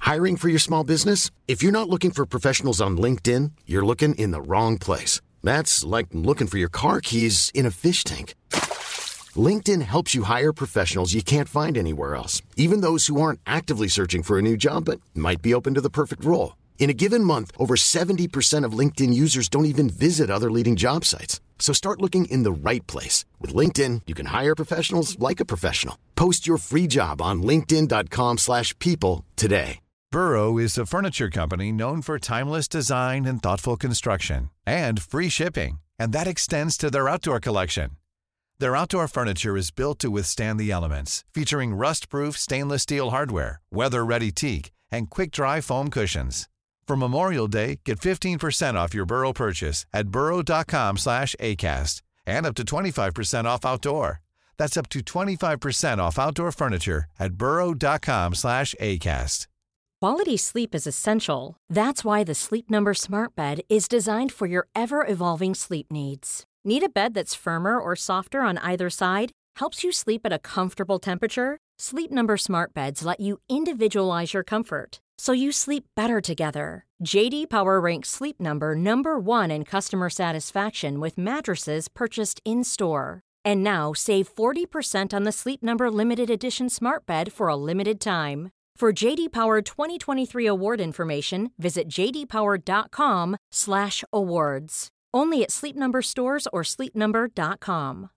Hiring for your small business? If you're not looking for professionals on LinkedIn, you're looking in the wrong place. That's like looking for your car keys in a fish tank. LinkedIn helps you hire professionals you can't find anywhere else, even those who aren't actively searching for a new job but might be open to the perfect role. In a given month, over 70% of LinkedIn users don't even visit other leading job sites. So start looking in the right place. With LinkedIn, you can hire professionals like a professional. Post your free job on linkedin.com/people today. Burrow is a furniture company known for timeless design and thoughtful construction, and free shipping, and that extends to their outdoor collection. Their outdoor furniture is built to withstand the elements, featuring rust-proof stainless steel hardware, weather-ready teak, and quick-dry foam cushions. For Memorial Day, get 15% off your Burrow purchase at burrow.com/acast, and up to 25% off outdoor. That's up to 25% off outdoor furniture at burrow.com/acast. Quality sleep is essential. That's why the Sleep Number Smart Bed is designed for your ever-evolving sleep needs. Need a bed that's firmer or softer on either side? Helps you sleep at a comfortable temperature? Sleep Number Smart Beds let you individualize your comfort, so you sleep better together. JD Power ranks Sleep Number number 1 in customer satisfaction with mattresses purchased in-store. And now, save 40% on the Sleep Number Limited Edition Smart Bed for a limited time. For JD Power 2023 award information, visit jdpower.com/awards. Only at Sleep Number stores or sleepnumber.com.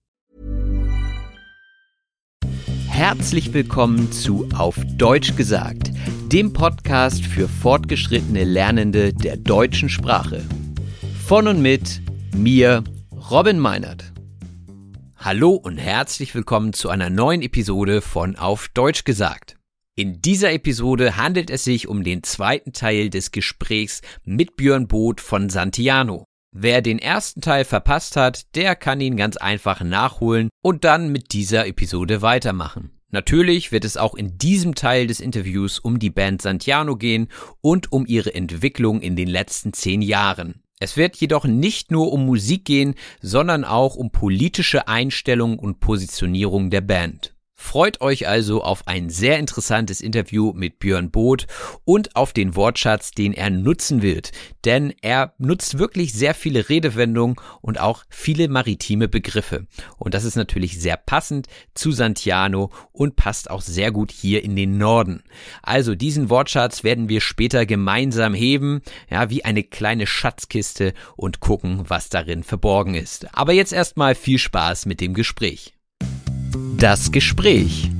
Herzlich willkommen zu Auf Deutsch gesagt, dem Podcast für fortgeschrittene Lernende der deutschen Sprache. Von und mit mir, Robin Meinert. Hallo und herzlich willkommen zu einer neuen Episode von Auf Deutsch gesagt. In dieser Episode handelt es sich um den zweiten Teil des Gesprächs mit Björn Both von Santiano. Wer den ersten Teil verpasst hat, der kann ihn ganz einfach nachholen und dann mit dieser Episode weitermachen. Natürlich wird es auch in diesem Teil des Interviews um die Band Santiano gehen und um ihre Entwicklung in den letzten 10 Jahren. Es wird jedoch nicht nur um Musik gehen, sondern auch um politische Einstellung und Positionierung der Band. Freut euch also auf ein sehr interessantes Interview mit Björn Both und auf den Wortschatz, den er nutzen wird, denn er nutzt wirklich sehr viele Redewendungen und auch viele maritime Begriffe. Und das ist natürlich sehr passend zu Santiano und passt auch sehr gut hier in den Norden. Also diesen Wortschatz werden wir später gemeinsam heben, ja, wie eine kleine Schatzkiste und gucken, was darin verborgen ist. Aber jetzt erstmal viel Spaß mit dem Gespräch. Das Gespräch.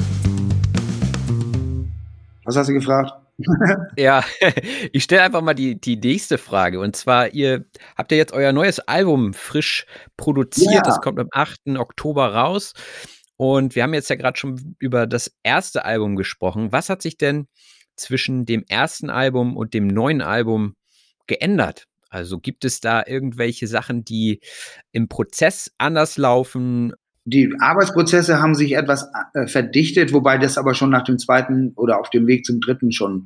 Was hast du gefragt? Ja, ich stelle einfach mal die nächste Frage. Und zwar, ihr habt ja jetzt euer neues Album frisch produziert. Ja. Das kommt am 8. Oktober raus. Und wir haben jetzt ja gerade schon über das erste Album gesprochen. Was hat sich denn zwischen dem ersten Album und dem neuen Album geändert? Also gibt es da irgendwelche Sachen, die im Prozess anders laufen? Die Arbeitsprozesse haben sich etwas verdichtet, wobei das aber schon nach dem zweiten oder auf dem Weg zum dritten schon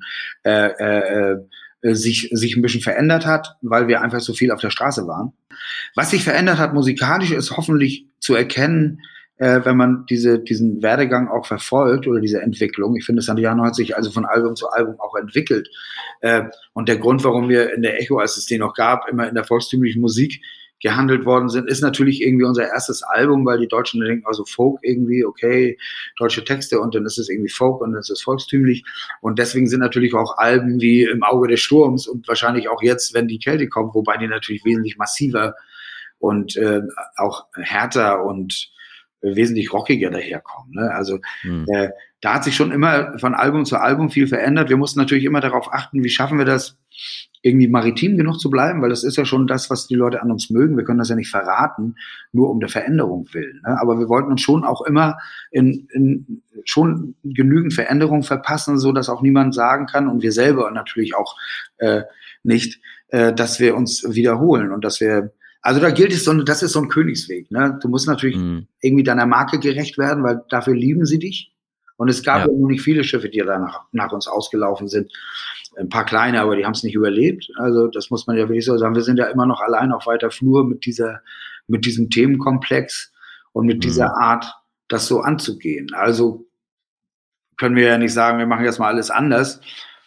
sich ein bisschen verändert hat, weil wir einfach so viel auf der Straße waren. Was sich verändert hat musikalisch, ist hoffentlich zu erkennen, wenn man diesen Werdegang auch verfolgt oder diese Entwicklung. Ich finde, Santiano hat sich also von Album zu Album auch entwickelt. Und der Grund, warum wir in der Echo, als es den noch gab, immer in der volkstümlichen Musik gehandelt worden sind, ist natürlich irgendwie unser erstes Album, weil die Deutschen denken, also Folk irgendwie, okay, deutsche Texte und dann ist es irgendwie Folk und dann ist es volkstümlich. Und deswegen sind natürlich auch Alben wie Im Auge des Sturms und wahrscheinlich auch jetzt, wenn die Kälte kommt, wobei die natürlich wesentlich massiver und auch härter und wesentlich rockiger daherkommen. Ne? Also da hat sich schon immer von Album zu Album viel verändert. Wir mussten natürlich immer darauf achten, wie schaffen wir das, irgendwie maritim genug zu bleiben, weil das ist ja schon das, was die Leute an uns mögen. Wir können das ja nicht verraten, nur um der Veränderung willen. Ne? Aber wir wollten uns schon auch immer in schon genügend Veränderung verpassen, so dass auch niemand sagen kann und wir selber natürlich auch nicht, dass wir uns wiederholen und dass wir, also da gilt es, das ist so ein Königsweg. Ne? Du musst natürlich irgendwie deiner Marke gerecht werden, weil dafür lieben sie dich. Und es gab ja nur nicht viele Schiffe, die da nach uns ausgelaufen sind. Ein paar kleine, aber die haben es nicht überlebt. Also das muss man ja wirklich so sagen. Wir sind ja immer noch allein auf weiter Flur mit diesem Themenkomplex und mit dieser Art, das so anzugehen. Also können wir ja nicht sagen, wir machen jetzt mal alles anders.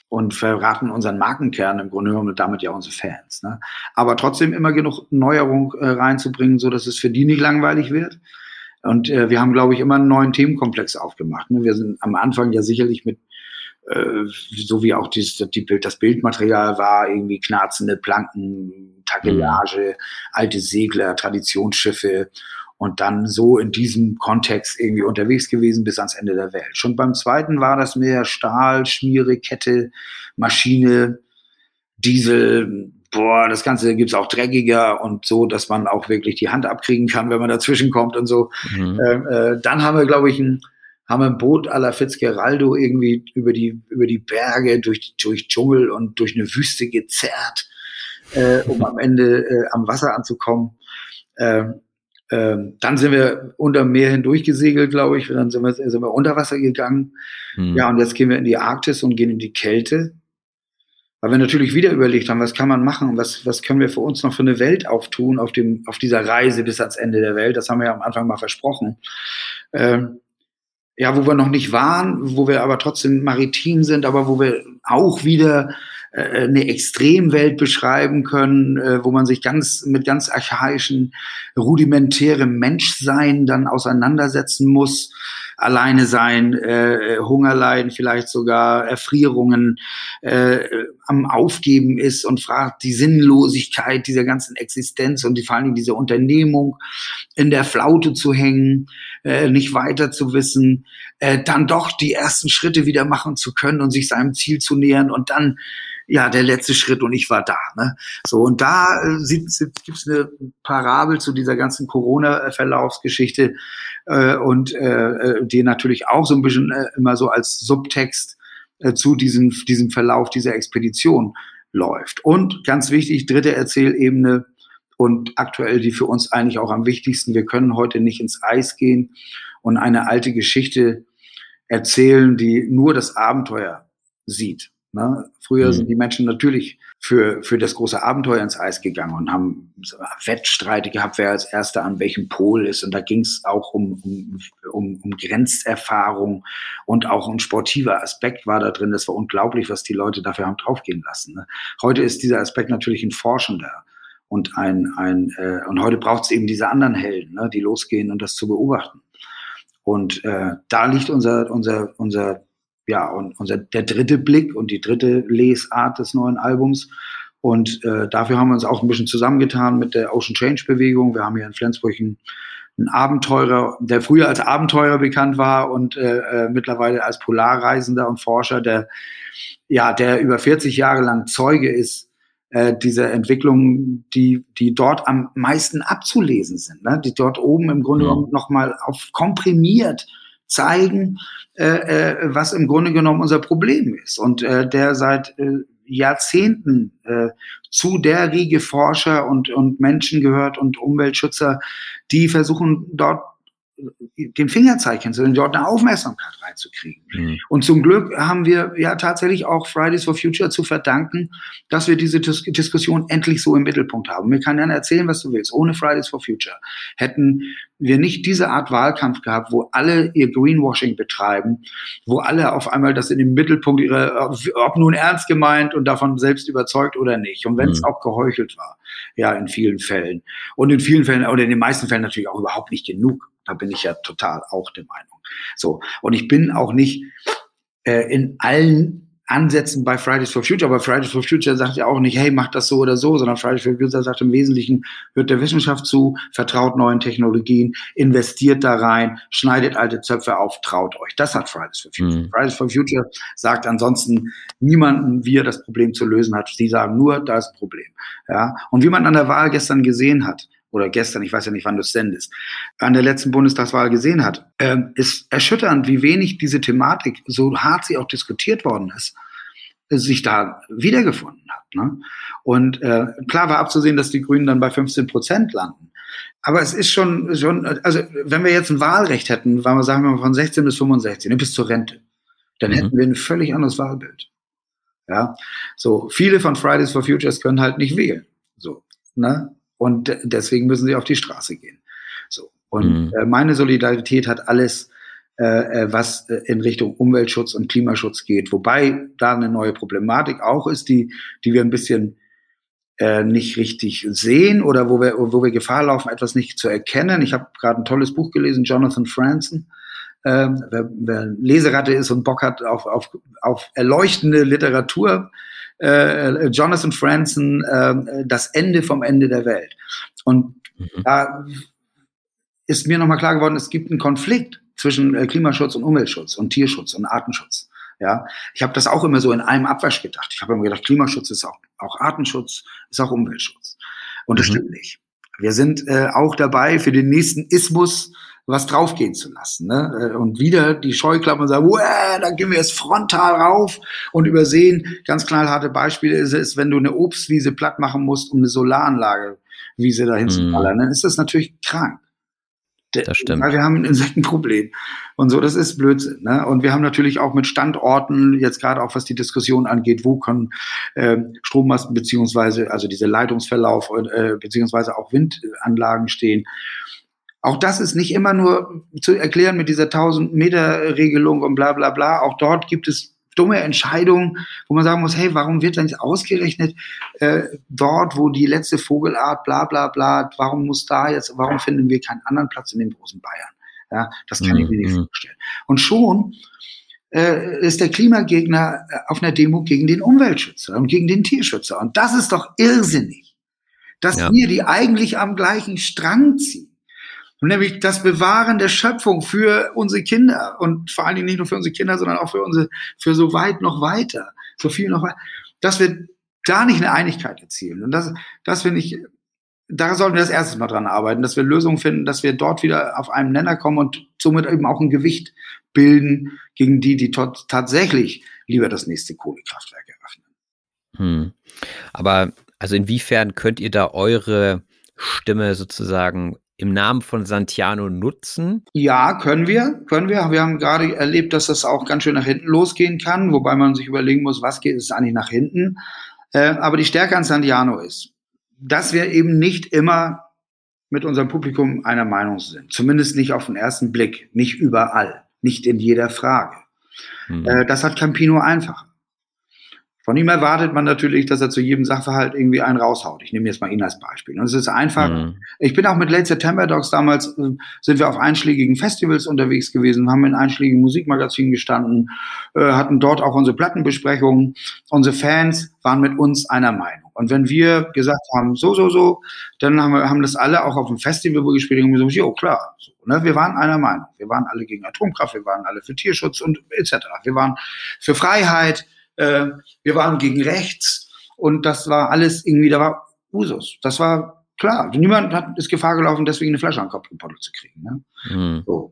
und verraten unseren Markenkern im Grunde genommen und damit ja unsere Fans. Ne? Aber trotzdem immer genug Neuerung reinzubringen, so dass es für die nicht langweilig wird. Und wir haben, glaube ich, immer einen neuen Themenkomplex aufgemacht. Ne? Wir sind am Anfang ja sicherlich mit so wie auch das Bildmaterial war, irgendwie knarzende Planken, Takelage, alte Segler, Traditionsschiffe und dann so in diesem Kontext irgendwie unterwegs gewesen bis ans Ende der Welt. Schon beim zweiten war das mehr Stahl, Schmiere, Kette, Maschine, Diesel, das Ganze gibt's auch dreckiger und so, dass man auch wirklich die Hand abkriegen kann, wenn man dazwischen kommt und so. Dann haben wir, glaube ich, ein Boot à la Fitzgeraldo irgendwie über die Berge, durch Dschungel und durch eine Wüste gezerrt, um am Ende am Wasser anzukommen. Dann sind wir unter dem Meer hindurch gesegelt, glaube ich. Dann sind wir unter Wasser gegangen. Ja, und jetzt gehen wir in die Arktis und gehen in die Kälte. Weil wir natürlich wieder überlegt haben, was kann man machen, was können wir für uns noch für eine Welt auftun auf dieser Reise bis ans Ende der Welt. Das haben wir ja am Anfang mal versprochen. Wo wir noch nicht waren, wo wir aber trotzdem maritim sind, aber wo wir auch wieder eine Extremwelt beschreiben können, wo man sich mit ganz archaischen, rudimentärem Menschsein dann auseinandersetzen muss, alleine sein, Hunger leiden, vielleicht sogar Erfrierungen, am Aufgeben ist und fragt die Sinnlosigkeit dieser ganzen Existenz und vor allem diese Unternehmung in der Flaute zu hängen, nicht weiter zu wissen, dann doch die ersten Schritte wieder machen zu können und sich seinem Ziel zu nähern und dann der letzte Schritt und ich war da. Ne? So, und da gibt's eine Parabel zu dieser ganzen Corona-Verlaufsgeschichte und die natürlich auch so ein bisschen immer so als Subtext zu diesem Verlauf dieser Expedition läuft. Und ganz wichtig, dritte Erzählebene und aktuell die für uns eigentlich auch am wichtigsten, wir können heute nicht ins Eis gehen und eine alte Geschichte erzählen, die nur das Abenteuer sieht. Ne? Früher sind die Menschen natürlich für das große Abenteuer ins Eis gegangen und haben Wettstreite gehabt, wer als Erster an welchem Pol ist. Und da ging es auch um Grenzerfahrung und auch ein sportiver Aspekt war da drin. Das war unglaublich, was die Leute dafür haben draufgehen lassen. Ne? Heute ist dieser Aspekt natürlich ein forschender und und heute braucht es eben diese anderen Helden, ne, die losgehen und das zu beobachten. Und da liegt der dritte Blick und die dritte Lesart des neuen Albums. Und dafür haben wir uns auch ein bisschen zusammengetan mit der Ocean Change Bewegung. Wir haben hier in Flensburg einen Abenteurer, der früher als Abenteurer bekannt war und mittlerweile als Polarreisender und Forscher, der über 40 Jahre lang Zeuge ist dieser Entwicklungen, die dort am meisten abzulesen sind, ne? Die dort oben im Grunde genommen nochmal komprimiert zeigen, was im Grunde genommen unser Problem ist. Und der seit Jahrzehnten zu der Riege Forscher und Menschen gehört und Umweltschützer, die versuchen dort den Fingerzeig zu dort eine Aufmerksamkeit reinzukriegen. Und zum Glück haben wir ja tatsächlich auch Fridays for Future zu verdanken, dass wir diese Diskussion endlich so im Mittelpunkt haben. Mir kann dann erzählen, was du willst. Ohne Fridays for Future hätten wir nicht diese Art Wahlkampf gehabt, wo alle ihr Greenwashing betreiben, wo alle auf einmal das in den Mittelpunkt ob nun ernst gemeint und davon selbst überzeugt oder nicht. Und wenn es auch geheuchelt war, in vielen Fällen. Und in vielen Fällen, oder in den meisten Fällen natürlich auch überhaupt nicht genug. Da bin ich ja total auch der Meinung. So. Und ich bin auch nicht in allen Ansätzen bei Fridays for Future, aber Fridays for Future sagt ja auch nicht, hey, macht das so oder so, sondern Fridays for Future sagt im Wesentlichen, hört der Wissenschaft zu, vertraut neuen Technologien, investiert da rein, schneidet alte Zöpfe auf, traut euch. Das hat Fridays for Future. Fridays for Future sagt ansonsten niemanden, wie er das Problem zu lösen hat. Sie sagen nur, da ist ein Problem. Ja? Und wie man an der Wahl gestern gesehen hat, oder gestern, ich weiß ja nicht, wann du es sendest, an der letzten Bundestagswahl gesehen hat, ist erschütternd, wie wenig diese Thematik, so hart sie auch diskutiert worden ist, sich da wiedergefunden hat. Ne? Und klar war abzusehen, dass die Grünen dann bei 15% landen. Aber es ist schon, also wenn wir jetzt ein Wahlrecht hätten, sagen wir mal von 16 bis 65, bis zur Rente, dann hätten wir ein völlig anderes Wahlbild. Ja, so viele von Fridays for Futures können halt nicht wählen. So, ne? Und deswegen müssen sie auf die Straße gehen. So. Und meine Solidarität hat alles was in Richtung Umweltschutz und Klimaschutz geht. Wobei da eine neue Problematik auch ist, die wir ein bisschen nicht richtig sehen oder wo wir Gefahr laufen, etwas nicht zu erkennen. Ich habe gerade ein tolles Buch gelesen, Jonathan Franzen. Wer Leseratte ist und Bock hat auf erleuchtende Literatur, Jonathan Franzen, Das Ende vom Ende der Welt. Und da ist mir nochmal klar geworden, es gibt einen Konflikt zwischen Klimaschutz und Umweltschutz und Tierschutz und Artenschutz. Ja, ich habe das auch immer so in einem Abwasch gedacht. Ich habe immer gedacht, Klimaschutz ist auch Artenschutz, ist auch Umweltschutz. Und das stimmt nicht. Wir sind auch dabei, für den nächsten Ismus was draufgehen zu lassen. Ne? Und wieder die Scheuklappen und sagen, da gehen wir jetzt frontal rauf und übersehen. Ganz knallharte Beispiele ist, wenn du eine Obstwiese platt machen musst, um eine Solaranlagewiese dahin zu ballern, dann ist das natürlich krank. Das stimmt. Weil wir haben ein Insektenproblem und so, das ist Blödsinn. Ne? Und wir haben natürlich auch mit Standorten, jetzt gerade auch was die Diskussion angeht, wo können Strommasten beziehungsweise also dieser Leitungsverlauf beziehungsweise auch Windanlagen stehen. Auch das ist nicht immer nur zu erklären mit dieser 1000-Meter-Regelung und bla bla bla. Auch dort gibt es dumme Entscheidungen, wo man sagen muss, hey, warum wird denn nicht ausgerechnet dort, wo die letzte Vogelart bla bla bla, warum finden wir keinen anderen Platz in dem großen Bayern? Ja, das kann ich mir nicht vorstellen. Und schon ist der Klimagegner auf einer Demo gegen den Umweltschützer und gegen den Tierschützer. Und das ist doch irrsinnig, dass wir die eigentlich am gleichen Strang ziehen. Nämlich das Bewahren der Schöpfung für unsere Kinder und vor allen Dingen nicht nur für unsere Kinder, sondern auch für so weit noch weiter, so viel noch weiter, dass wir da nicht eine Einigkeit erzielen. Und das finde ich, da sollten wir das erste Mal dran arbeiten, dass wir Lösungen finden, dass wir dort wieder auf einen Nenner kommen und somit eben auch ein Gewicht bilden gegen die tatsächlich lieber das nächste Kohlekraftwerk eröffnen. Aber also inwiefern könnt ihr da eure Stimme sozusagen im Namen von Santiano nutzen? Ja, können wir. Wir haben gerade erlebt, dass das auch ganz schön nach hinten losgehen kann, wobei man sich überlegen muss, was geht es eigentlich nach hinten. Aber die Stärke an Santiano ist, dass wir eben nicht immer mit unserem Publikum einer Meinung sind. Zumindest nicht auf den ersten Blick, nicht überall, nicht in jeder Frage. Das hat Campino einfacher. Von ihm erwartet man natürlich, dass er zu jedem Sachverhalt irgendwie einen raushaut. Ich nehme jetzt mal ihn als Beispiel. Und es ist einfach, ich bin auch mit Late September Dogs damals, sind wir auf einschlägigen Festivals unterwegs gewesen, haben in einschlägigen Musikmagazinen gestanden, hatten dort auch unsere Plattenbesprechungen. Unsere Fans waren mit uns einer Meinung. Und wenn wir gesagt haben, so, dann haben das alle auch auf dem Festival, wo wir gespielt haben, gesagt, jo, klar. So, ne? Wir waren einer Meinung. Wir waren alle gegen Atomkraft, wir waren alle für Tierschutz und etc. Wir waren für Freiheit. Wir waren gegen rechts und das war alles irgendwie, da war Usus. Das war klar. Niemand ist Gefahr gelaufen, deswegen eine Flasche an den Kopf gepottelt zu kriegen. Ne? So.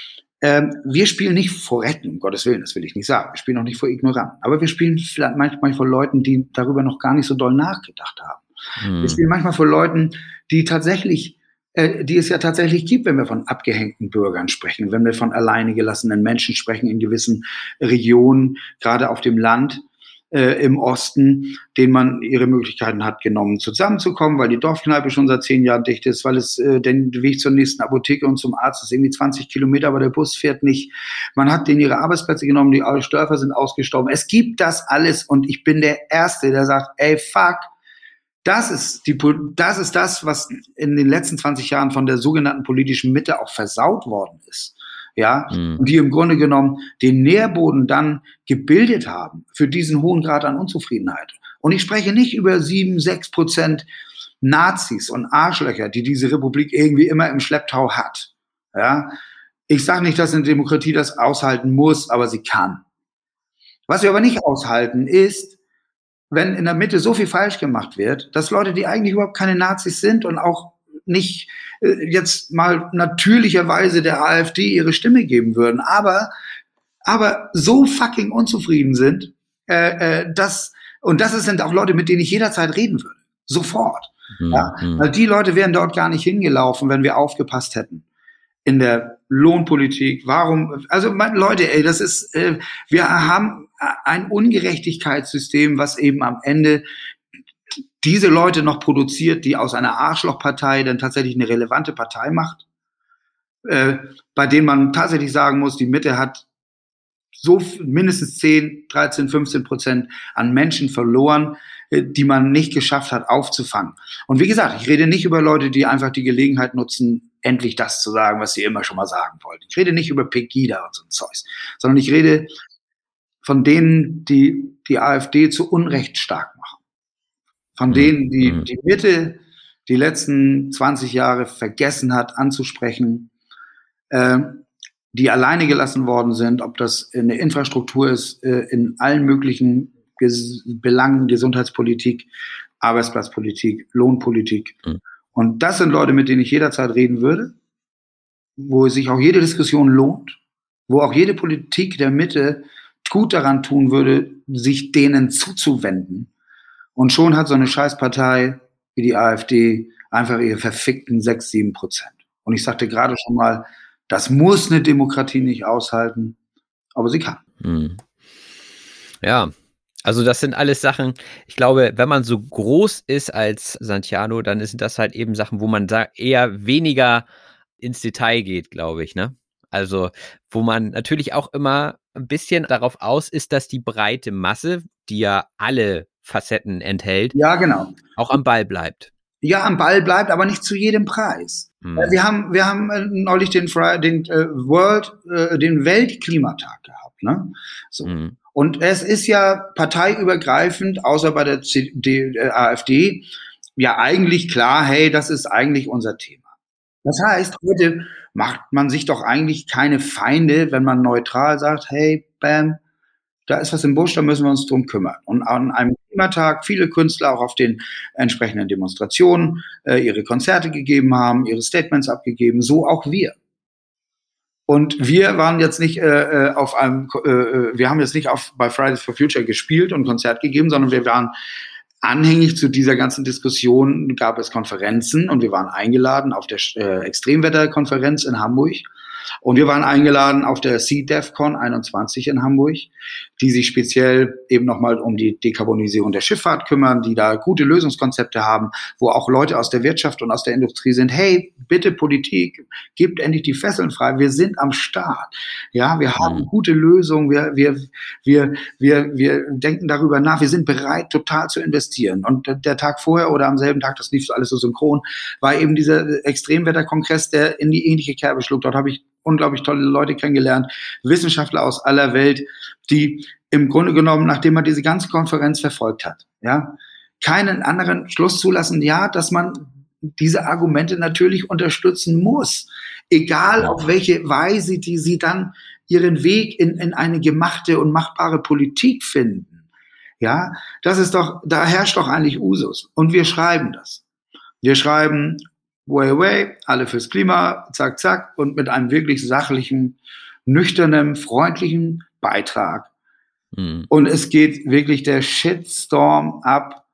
Wir spielen nicht vor Rechten, um Gottes Willen, das will ich nicht sagen. Wir spielen auch nicht vor Ignoranten. Aber wir spielen vielleicht manchmal vor Leuten, die darüber noch gar nicht so doll nachgedacht haben. Wir spielen manchmal vor Leuten, die es ja tatsächlich gibt, wenn wir von abgehängten Bürgern sprechen, wenn wir von alleine gelassenen Menschen sprechen in gewissen Regionen, gerade auf dem Land im Osten, denen man ihre Möglichkeiten hat genommen, zusammenzukommen, weil die Dorfkneipe schon seit 10 Jahren dicht ist, weil es der Weg zur nächsten Apotheke und zum Arzt ist irgendwie 20 Kilometer, aber der Bus fährt nicht. Man hat denen ihre Arbeitsplätze genommen, die Dörfer sind ausgestorben. Es gibt das alles und ich bin der Erste, der sagt, ey, fuck, das ist das, was in den letzten 20 Jahren von der sogenannten politischen Mitte auch versaut worden ist. Ja, und die im Grunde genommen den Nährboden dann gebildet haben für diesen hohen Grad an Unzufriedenheit. Und ich spreche nicht über 7-6% Nazis und Arschlöcher, die diese Republik irgendwie immer im Schlepptau hat. Ja, ich sage nicht, dass eine Demokratie das aushalten muss, aber sie kann. Was wir aber nicht aushalten ist, wenn in der Mitte so viel falsch gemacht wird, dass Leute, die eigentlich überhaupt keine Nazis sind und auch nicht jetzt mal natürlicherweise der AfD ihre Stimme geben würden, aber so fucking unzufrieden sind, das sind auch Leute, mit denen ich jederzeit reden würde. Sofort. Ja? Weil die Leute wären dort gar nicht hingelaufen, wenn wir aufgepasst hätten. In der Lohnpolitik, Leute, ey, das ist, wir haben ein Ungerechtigkeitssystem, was eben am Ende diese Leute noch produziert, die aus einer Arschlochpartei dann tatsächlich eine relevante Partei macht. bei denen man tatsächlich sagen muss, die Mitte hat so mindestens 10, 13, 15% an Menschen verloren, die man nicht geschafft hat aufzufangen. Und wie gesagt, ich rede nicht über Leute, die einfach die Gelegenheit nutzen, endlich das zu sagen, was sie immer schon mal sagen wollten. Ich rede nicht über Pegida und so ein Zeugs, sondern ich rede von denen, die die AfD zu Unrecht stark machen. Von denen, die die Mitte die letzten 20 Jahre vergessen hat anzusprechen, die alleine gelassen worden sind, ob das eine Infrastruktur ist, in allen möglichen Belangen, Gesundheitspolitik, Arbeitsplatzpolitik, Lohnpolitik. Und das sind Leute, mit denen ich jederzeit reden würde, wo sich auch jede Diskussion lohnt, wo auch jede Politik der Mitte gut daran tun würde, sich denen zuzuwenden. Und schon hat so eine Scheißpartei wie die AfD einfach ihre verfickten 6-7%. Und ich sagte gerade schon mal, das muss eine Demokratie nicht aushalten, aber sie kann. Ja, also das sind alles Sachen, ich glaube, wenn man so groß ist als Santiano, dann sind das halt eben Sachen, wo man eher weniger ins Detail geht, glaube ich, ne? Also, wo man natürlich auch immer ein bisschen darauf aus ist, dass die breite Masse, die ja alle Facetten enthält, ja, genau, auch am Ball bleibt. Ja, am Ball bleibt, aber nicht zu jedem Preis. Wir haben neulich den Weltklimatag gehabt, ne? So. Und es ist ja parteiübergreifend, außer bei der AfD, ja eigentlich klar, hey, das ist eigentlich unser Thema. Das heißt, heute macht man sich doch eigentlich keine Feinde, wenn man neutral sagt, hey, bam, da ist was im Busch, da müssen wir uns drum kümmern. Und an einem Klimatag viele Künstler auch auf den entsprechenden Demonstrationen ihre Konzerte gegeben haben, ihre Statements abgegeben, so auch wir. Und wir waren jetzt nicht wir haben jetzt nicht bei Fridays for Future gespielt und Konzert gegeben, sondern wir waren anhängig zu dieser ganzen Diskussion, gab es Konferenzen und wir waren eingeladen auf der Extremwetterkonferenz in Hamburg. Und wir waren eingeladen auf der CDEFCON 21 in Hamburg, die sich speziell eben nochmal um die Dekarbonisierung der Schifffahrt kümmern, die da gute Lösungskonzepte haben, wo auch Leute aus der Wirtschaft und aus der Industrie sind. Hey, bitte Politik, gebt endlich die Fesseln frei. Wir sind am Start. Ja, wir haben gute Lösungen. Wir denken darüber nach. Wir sind bereit, total zu investieren. Und der Tag vorher oder am selben Tag, das lief alles so synchron, war eben dieser Extremwetterkongress, der in die ähnliche Kerbe schlug. Dort habe ich unglaublich tolle Leute kennengelernt, Wissenschaftler aus aller Welt, die im Grunde genommen, nachdem man diese ganze Konferenz verfolgt hat, ja, keinen anderen Schluss zulassen, ja, dass man diese Argumente natürlich unterstützen muss, egal auf welche Weise die sie dann ihren Weg in eine gemachte und machbare Politik finden. Ja, das ist doch, da herrscht doch eigentlich Usus. Und wir schreiben das. Wir schreiben way, alle fürs Klima, zack, zack, und mit einem wirklich sachlichen, nüchternen, freundlichen Beitrag. Und es geht wirklich der Shitstorm ab,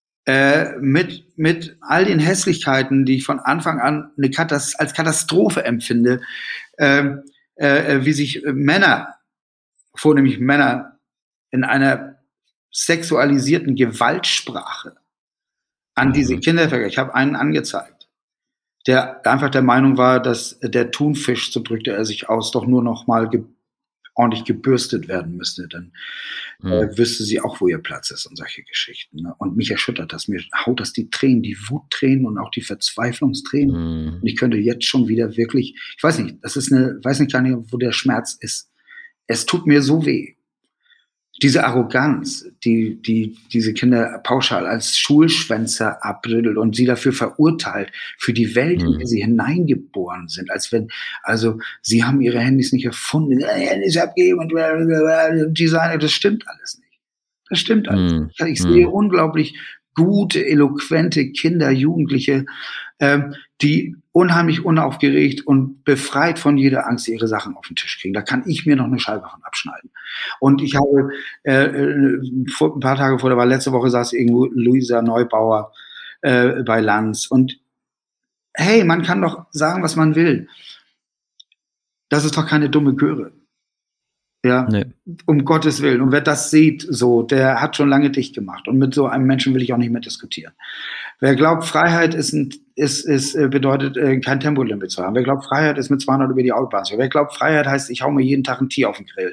mit all den Hässlichkeiten, die ich von Anfang an als Katastrophe empfinde, wie sich Männer, vornehmlich Männer, in einer sexualisierten Gewaltsprache an diese Kinder vergleichen. Ich habe einen angezeigt, der einfach der Meinung war, dass der Thunfisch, so drückte er sich aus, doch nur noch mal ordentlich gebürstet werden müsste. Dann wüsste sie auch, wo ihr Platz ist und solche Geschichten. Ne? Und mich erschüttert das. Mir haut das die Tränen, die Wuttränen und auch die Verzweiflungstränen. Und ich könnte jetzt schon wieder wirklich, ich weiß nicht, weiß nicht gar nicht, wo der Schmerz ist. Es tut mir so weh. Diese Arroganz, die diese Kinder pauschal als Schulschwänzer abbüttelt und sie dafür verurteilt, für die Welt, in die sie hineingeboren sind, als wenn, also, sie haben ihre Handys nicht erfunden, Handys abgeben und Designer, das stimmt alles nicht. Das stimmt alles nicht. Ich sehe unglaublich gute, eloquente Kinder, Jugendliche, die unheimlich unaufgeregt und befreit von jeder Angst ihre Sachen auf den Tisch kriegen. Da kann ich mir noch eine Scheibe von abschneiden. Und ich habe ein paar Tage vor, letzte Woche saß irgendwo Luisa Neubauer bei Lanz. Und hey, man kann doch sagen, was man will. Das ist doch keine dumme Göre. Ja, Nee. um Gottes Willen. Und wer das sieht, so, der hat schon lange dicht gemacht. Und mit so einem Menschen will ich auch nicht mehr diskutieren. Wer glaubt, Freiheit bedeutet, kein Tempolimit zu haben. Wer glaubt, Freiheit ist mit 200 über die Autobahn zu fahren. Wer glaubt, Freiheit heißt, ich hau mir jeden Tag ein Tier auf den Grill.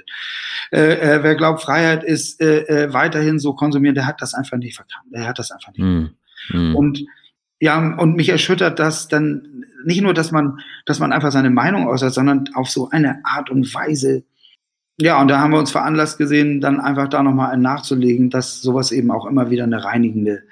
Wer glaubt, Freiheit ist weiterhin so konsumieren, der hat das einfach nicht verkannt. Der hat das einfach nicht. Und ja, und mich erschüttert das dann nicht nur, dass man einfach seine Meinung äußert, sondern auf so eine Art und Weise. Ja, und da haben wir uns veranlasst gesehen, dann einfach da nochmal einen nachzulegen, dass sowas eben auch immer wieder eine reinigende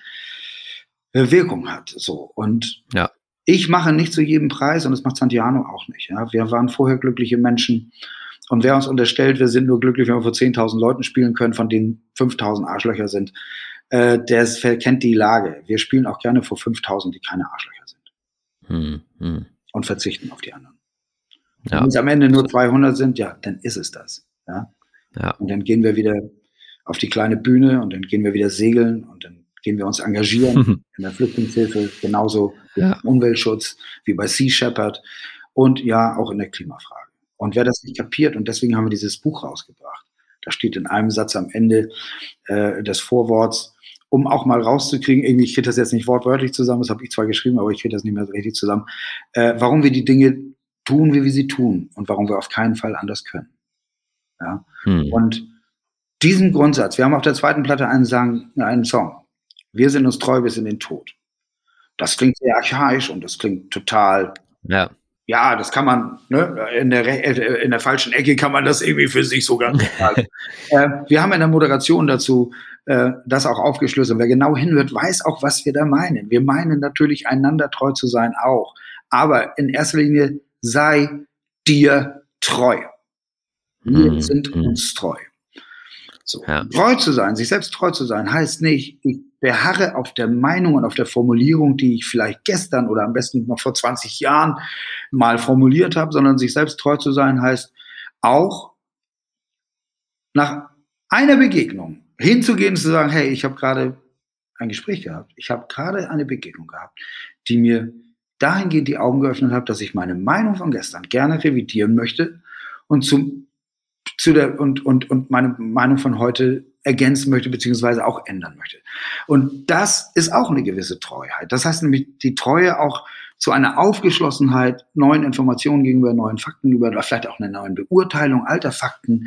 Wirkung hat. So. Und Ja. ich mache nicht zu jedem Preis, und das macht Santiano auch nicht. Ja. Wir waren vorher glückliche Menschen. Und wer uns unterstellt, wir sind nur glücklich, wenn wir vor 10.000 Leuten spielen können, von denen 5.000 Arschlöcher sind, der kennt die Lage. Wir spielen auch gerne vor 5.000, die keine Arschlöcher sind. Und verzichten auf die anderen. Ja. Wenn es am Ende nur 200 sind, ja, dann ist es das. Ja? Ja. Und dann gehen wir wieder auf die kleine Bühne und dann gehen wir wieder segeln und dann gehen wir uns engagieren in der Flüchtlingshilfe, genauso wie im Umweltschutz, wie bei Sea Shepherd und ja, auch in der Klimafrage. Und wer das nicht kapiert, und deswegen haben wir dieses Buch rausgebracht, da steht in einem Satz am Ende des Vorworts, um auch mal rauszukriegen, irgendwie, ich kriege das jetzt nicht wortwörtlich zusammen, das habe ich zwar geschrieben, aber ich kriege das nicht mehr so richtig zusammen, warum wir die Dinge tun, wie wir sie tun und warum wir auf keinen Fall anders können. Ja? Und diesen Grundsatz, wir haben auf der zweiten Platte einen Song, wir sind uns treu bis in den Tod. Das klingt sehr archaisch und das klingt total, ja, das kann man, ne, in der falschen Ecke kann man das irgendwie für sich sogar total. Wir haben in der Moderation dazu das auch aufgeschlüsselt. Wer genau hinhört, weiß auch, was wir da meinen. Wir meinen natürlich, einander treu zu sein auch. Aber in erster Linie, sei dir treu. Wir sind uns treu. So. Ja. Treu zu sein, sich selbst treu zu sein, heißt nicht, ich beharre auf der Meinung und auf der Formulierung, die ich vielleicht gestern oder am besten noch vor 20 Jahren mal formuliert habe, sondern sich selbst treu zu sein, heißt auch nach einer Begegnung hinzugehen und zu sagen, hey, ich habe gerade ein Gespräch gehabt, ich habe gerade eine Begegnung gehabt, die mir dahingehend die Augen geöffnet hat, dass ich meine Meinung von gestern gerne revidieren möchte und meine Meinung von heute ergänzen möchte, beziehungsweise auch ändern möchte. Und das ist auch eine gewisse Treuheit. Das heißt nämlich die Treue auch zu einer Aufgeschlossenheit neuen Informationen gegenüber, neuen Fakten gegenüber, oder vielleicht auch einer neuen Beurteilung alter Fakten.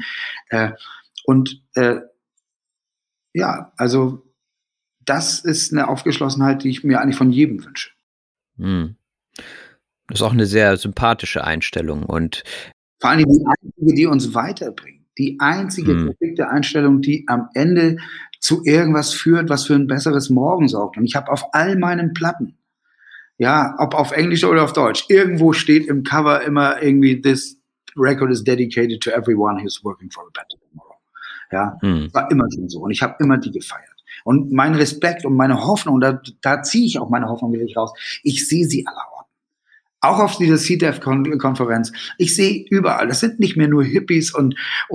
Ja, also das ist eine Aufgeschlossenheit, die ich mir eigentlich von jedem wünsche. Das ist auch eine sehr sympathische Einstellung und vor allem die einzige, die uns weiterbringt. Die einzige perfekte Einstellung, die am Ende zu irgendwas führt, was für ein besseres Morgen sorgt. Und ich habe auf all meinen Platten, ja, ob auf Englisch oder auf Deutsch, irgendwo steht im Cover immer irgendwie, this record is dedicated to everyone who's working for a better tomorrow. Ja, war immer schon so. Und ich habe immer die gefeiert. Und mein Respekt und meine Hoffnung, da ziehe ich auch meine Hoffnung wirklich raus. Ich sehe sie allerorten. Auch auf dieser CDF-Konferenz. Ich sehe überall, das sind nicht mehr nur Hippies und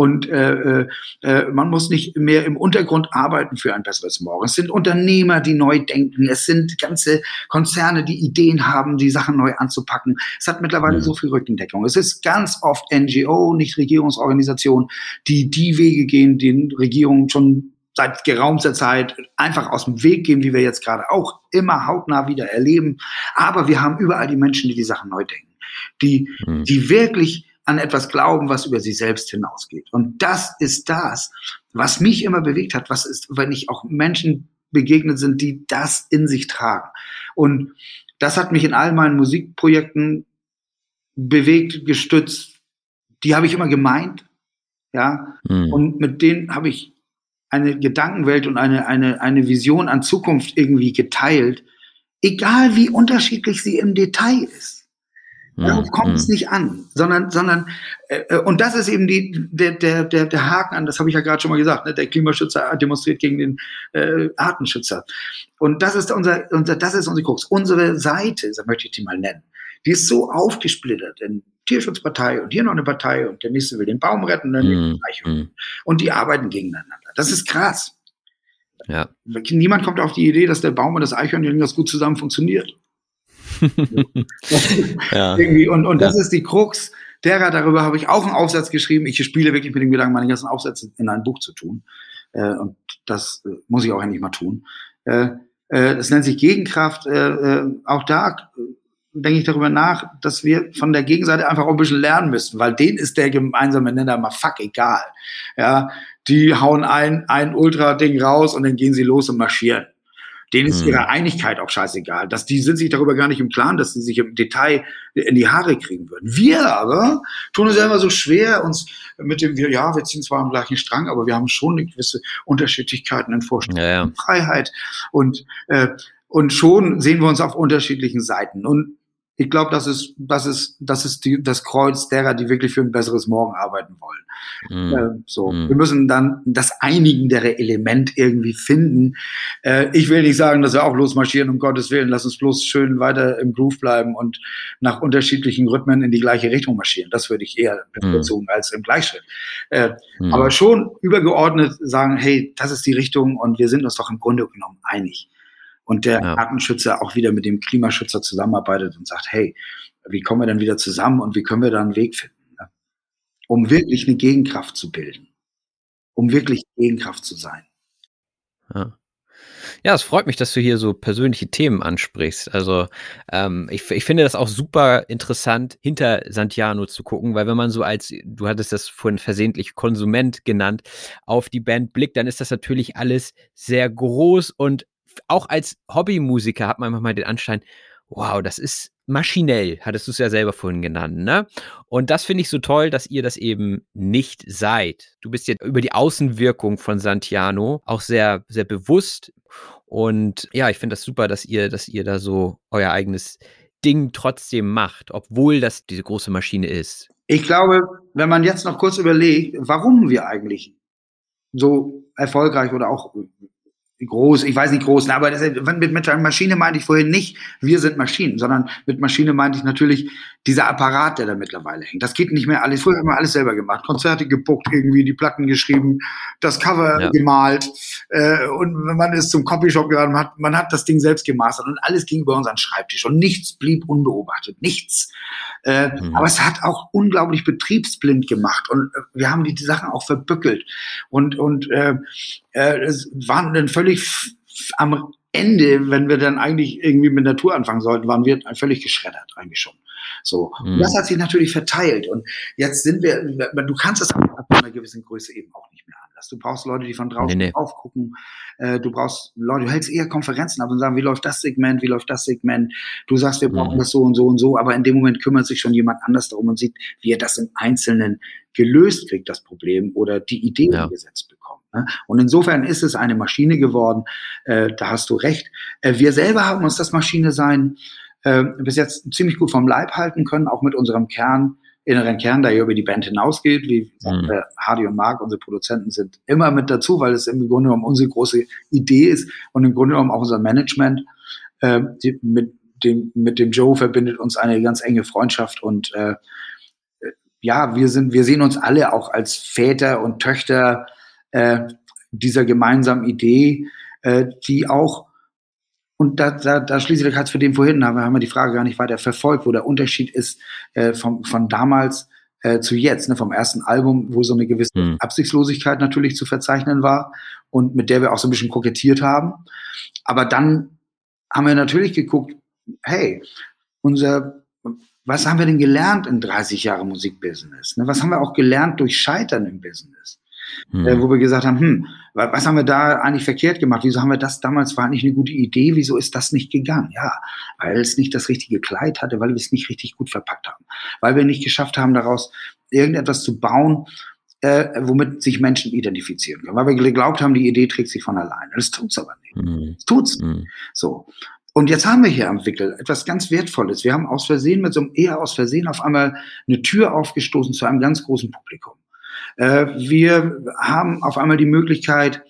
man muss nicht mehr im Untergrund arbeiten für ein besseres Morgen. Es sind Unternehmer, die neu denken. Es sind ganze Konzerne, die Ideen haben, die Sachen neu anzupacken. Es hat mittlerweile so viel Rückendeckung. Es ist ganz oft NGO, nicht Regierungsorganisationen, die Wege gehen, den Regierungen schon seit geraumer Zeit einfach aus dem Weg gehen, wie wir jetzt gerade auch immer hautnah wieder erleben. Aber wir haben überall die Menschen, die Sachen neu denken, die wirklich an etwas glauben, was über sie selbst hinausgeht. Und das ist das, was mich immer bewegt hat, was ist, wenn ich auch Menschen begegnet sind, die das in sich tragen. Und das hat mich in all meinen Musikprojekten bewegt, gestützt. Die habe ich immer gemeint, ja. Und mit denen habe ich eine Gedankenwelt und eine Vision an Zukunft irgendwie geteilt, egal wie unterschiedlich sie im Detail ist. Darauf kommt es nicht an, sondern und das ist eben der Haken an, das habe ich ja gerade schon mal gesagt, ne? Der Klimaschützer demonstriert gegen den Artenschützer. Und das ist unsere Krux. Unsere Seite, so möchte ich die mal nennen, die ist so aufgesplittert in Tierschutzpartei und hier noch eine Partei und der nächste will den Baum retten und der nächste Eichhörnchen. Und die arbeiten gegeneinander. Das ist krass. Ja. Niemand kommt auf die Idee, dass der Baum und das Eichhörnchen das gut zusammen funktioniert. Ja. Und das ist die Krux, Darüber habe ich auch einen Aufsatz geschrieben. Ich spiele wirklich mit dem Gedanken, meine ganzen Aufsätze in ein Buch zu tun. Und das muss ich auch endlich mal tun. Es nennt sich Gegenkraft. Auch da denke ich darüber nach, dass wir von der Gegenseite einfach auch ein bisschen lernen müssen, weil denen ist der gemeinsame Nenner mal fuck egal. Ja, die hauen ein Ultra-Ding raus und dann gehen sie los und marschieren. Denen ist ihre Einigkeit auch scheißegal. Die sind sich darüber gar nicht im Klaren, dass sie sich im Detail in die Haare kriegen würden. Wir aber tun es ja immer so schwer, uns mit dem, wir ziehen zwar am gleichen Strang, aber wir haben schon eine gewisse Unterschiedlichkeiten in Vorstellungen und Freiheit. Und schon sehen wir uns auf unterschiedlichen Seiten. Und ich glaube, das ist das Kreuz derer, die wirklich für ein besseres Morgen arbeiten wollen. Wir müssen dann das einigendere Element irgendwie finden. Ich will nicht sagen, dass wir auch losmarschieren, um Gottes Willen. Lass uns bloß schön weiter im Groove bleiben und nach unterschiedlichen Rhythmen in die gleiche Richtung marschieren. Das würde ich eher bevorzugen als im Gleichschritt. Aber schon übergeordnet sagen, hey, das ist die Richtung und wir sind uns doch im Grunde genommen einig. Und der Artenschützer auch wieder mit dem Klimaschützer zusammenarbeitet und sagt, hey, wie kommen wir dann wieder zusammen und wie können wir da einen Weg finden, ne? Um wirklich eine Gegenkraft zu bilden, um wirklich Gegenkraft zu sein. Ja, es freut mich, dass du hier so persönliche Themen ansprichst. Also ich finde das auch super interessant, hinter Santillano zu gucken, weil wenn man so du hattest das vorhin versehentlich Konsument genannt, auf die Band blickt, dann ist das natürlich alles sehr groß und auch als Hobbymusiker hat man manchmal den Anschein, wow, das ist maschinell, hattest du es ja selber vorhin genannt, ne? Und das finde ich so toll, dass ihr das eben nicht seid. Du bist jetzt über die Außenwirkung von Santillano auch sehr, sehr bewusst. Und ja, ich finde das super, dass ihr da so euer eigenes Ding trotzdem macht, obwohl das diese große Maschine ist. Ich glaube, wenn man jetzt noch kurz überlegt, warum wir eigentlich so erfolgreich oder auch groß, ich weiß nicht groß, aber mit Maschine meinte ich vorhin nicht, wir sind Maschinen, sondern mit Maschine meinte ich natürlich dieser Apparat, der da mittlerweile hängt. Das geht nicht mehr alles. Früher haben wir alles selber gemacht. Konzerte gebucht, irgendwie die Platten geschrieben, das Cover gemalt und wenn man ist zum Copyshop gegangen, man hat das Ding selbst gemastert und alles ging über unseren Schreibtisch und nichts blieb unbeobachtet, nichts. Aber es hat auch unglaublich betriebsblind gemacht und wir haben die Sachen auch verbückelt und es waren dann völlig am Ende, wenn wir dann eigentlich irgendwie mit Natur anfangen sollten, waren wir völlig geschreddert eigentlich schon. So. Und das hat sich natürlich verteilt. Und jetzt sind du kannst das ab einer gewissen Größe eben auch nicht mehr anlassen. Du brauchst Leute, die von draußen drauf gucken. Du brauchst Leute, du hältst eher Konferenzen ab und sagen, wie läuft das Segment, wie läuft das Segment. Du sagst, wir brauchen das so und so und so. Aber in dem Moment kümmert sich schon jemand anders darum und sieht, wie er das im Einzelnen gelöst kriegt, das Problem, oder die Idee umgesetzt bekommt. Und insofern ist es eine Maschine geworden. Da hast du recht. Wir selber haben uns das Maschine-Sein bis jetzt ziemlich gut vom Leib halten können, auch mit unserem inneren Kern, der ja über die Band hinausgeht. Wie gesagt, Hardy und Marc, unsere Produzenten, sind immer mit dazu, weil es im Grunde genommen unsere große Idee ist und im Grunde genommen auch unser Management. Mit dem Joe verbindet uns eine ganz enge Freundschaft und wir sehen uns alle auch als Väter und Töchter dieser gemeinsamen Idee, die auch, und da schließe ich halt für den vorhin, haben wir die Frage gar nicht weiter verfolgt, wo der Unterschied ist von damals zu jetzt, ne, vom ersten Album, wo so eine gewisse Absichtslosigkeit natürlich zu verzeichnen war und mit der wir auch so ein bisschen kokettiert haben. Aber dann haben wir natürlich geguckt, hey, was haben wir denn gelernt in 30 Jahren Musikbusiness? Ne? Was haben wir auch gelernt durch Scheitern im Business? Wo wir gesagt haben, was haben wir da eigentlich verkehrt gemacht? Wieso haben wir das damals, war eigentlich eine gute Idee, wieso ist das nicht gegangen? Ja, weil es nicht das richtige Kleid hatte, weil wir es nicht richtig gut verpackt haben, weil wir nicht geschafft haben, daraus irgendetwas zu bauen, womit sich Menschen identifizieren können, weil wir geglaubt haben, die Idee trägt sich von alleine. Das tut's aber nicht. Das tut's nicht. So. Und jetzt haben wir hier am Wickel etwas ganz Wertvolles. Wir haben aus Versehen auf einmal eine Tür aufgestoßen zu einem ganz großen Publikum. Wir haben auf einmal die Möglichkeit,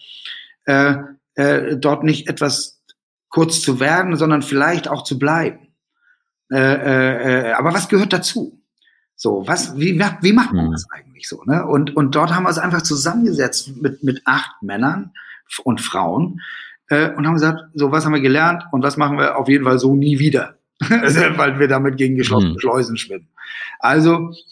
dort nicht etwas kurz zu werden, sondern vielleicht auch zu bleiben. Aber was gehört dazu? So, wie macht man das eigentlich so? Ne? Und dort haben wir es einfach zusammengesetzt mit 8 Männern und Frauen und haben gesagt, so, was haben wir gelernt und was machen wir auf jeden Fall so nie wieder, weil wir damit gegen geschlossene Schleusen schwimmen. Also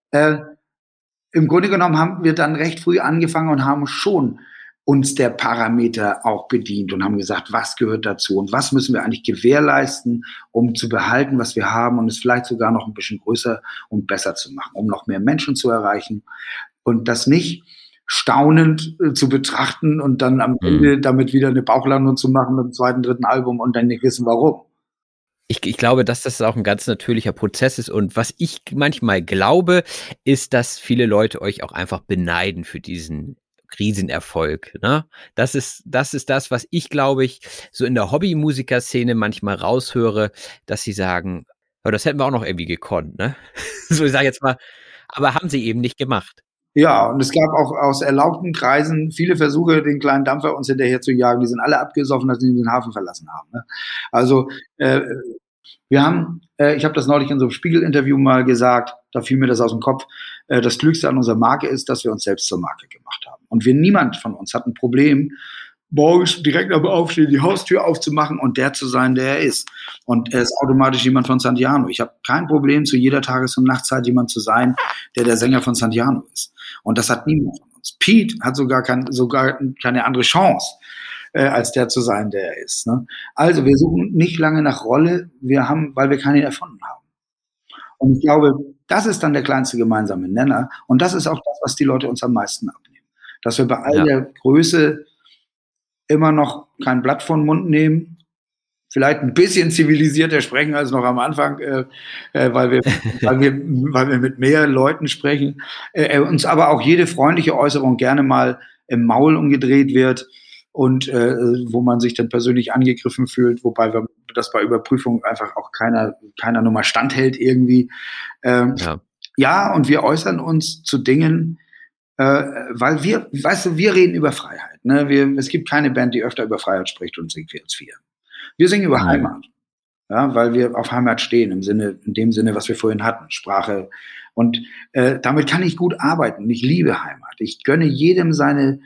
Im Grunde genommen haben wir dann recht früh angefangen und haben schon uns der Parameter auch bedient und haben gesagt, was gehört dazu und was müssen wir eigentlich gewährleisten, um zu behalten, was wir haben und es vielleicht sogar noch ein bisschen größer und besser zu machen, um noch mehr Menschen zu erreichen und das nicht staunend zu betrachten und dann am Ende damit wieder eine Bauchlandung zu machen mit dem zweiten, dritten Album und dann nicht wissen, warum. Ich glaube, dass das auch ein ganz natürlicher Prozess ist. Und was ich manchmal glaube, ist, dass viele Leute euch auch einfach beneiden für diesen Riesenerfolg. Ne? Das ist das, was ich, glaube ich, so in der Hobbymusikerszene manchmal raushöre, dass sie sagen, oh, das hätten wir auch noch irgendwie gekonnt. Ne? So, ich sage jetzt mal, aber haben sie eben nicht gemacht. Ja, und es gab auch aus erlaubten Kreisen viele Versuche, den kleinen Dampfer uns hinterher zu jagen. Die sind alle abgesoffen, dass sie den Hafen verlassen haben. Ne? Also wir haben, ich habe das neulich in so einem Spiegel-Interview mal gesagt, da fiel mir das aus dem Kopf, das Klügste an unserer Marke ist, dass wir uns selbst zur Marke gemacht haben. Und niemand von uns hat ein Problem, morgens direkt am Aufstehen die Haustür aufzumachen und der zu sein, der er ist. Und er ist automatisch jemand von Santillano. Ich habe kein Problem, zu jeder Tages- und Nachtzeit jemand zu sein, der Sänger von Santillano ist. Und das hat niemand von uns. Pete hat sogar keine andere Chance, als der zu sein, der er ist. Ne? Also wir suchen nicht lange nach Rolle, weil wir keine erfunden haben. Und ich glaube, das ist dann der kleinste gemeinsame Nenner. Und das ist auch das, was die Leute uns am meisten abnehmen. Dass wir bei all der Größe immer noch kein Blatt vor den Mund nehmen, vielleicht ein bisschen zivilisierter sprechen als noch am Anfang, weil wir mit mehr Leuten sprechen, uns aber auch jede freundliche Äußerung gerne mal im Maul umgedreht wird und wo man sich dann persönlich angegriffen fühlt, wobei das bei Überprüfung einfach auch keiner Nummer standhält irgendwie. Ja, und wir äußern uns zu Dingen, weil wir reden über Freiheit. Ne? Es gibt keine Band, die öfter über Freiheit spricht und singt wie uns wir. Wir singen über Heimat, ja, weil wir auf Heimat stehen, in dem Sinne, was wir vorhin hatten, Sprache. Und damit kann ich gut arbeiten. Ich liebe Heimat. Ich gönne jedem sein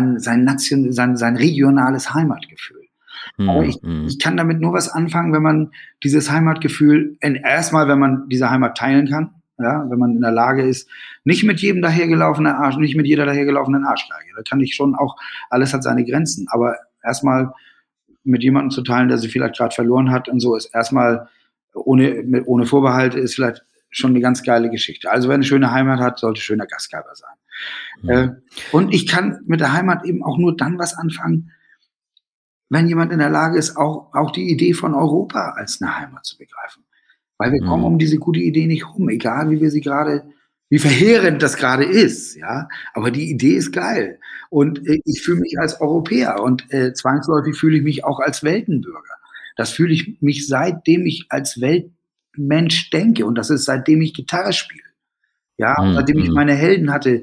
regionales Heimatgefühl. Aber ich kann damit nur was anfangen, wenn man dieses Heimatgefühl, erstmal, wenn man diese Heimat teilen kann, ja, wenn man in der Lage ist, nicht mit jedem nicht mit jeder dahergelaufenen Arschgeige. Da kann ich schon auch, alles hat seine Grenzen, aber erstmal mit jemandem zu teilen, der sie vielleicht gerade verloren hat und so, ist erstmal ohne Vorbehalte, ist vielleicht schon eine ganz geile Geschichte. Also wer eine schöne Heimat hat, sollte schöner Gastgeber sein. Und ich kann mit der Heimat eben auch nur dann was anfangen, wenn jemand in der Lage ist, auch die Idee von Europa als eine Heimat zu begreifen. Weil wir kommen um diese gute Idee nicht rum, egal wie verheerend das gerade ist, ja. Aber die Idee ist geil. Und ich fühle mich als Europäer und zwangsläufig fühle ich mich auch als Weltenbürger. Das fühle ich mich, seitdem ich als Weltmensch denke. Und das ist, seitdem ich Gitarre spiele. Ja, seitdem ich meine Helden hatte,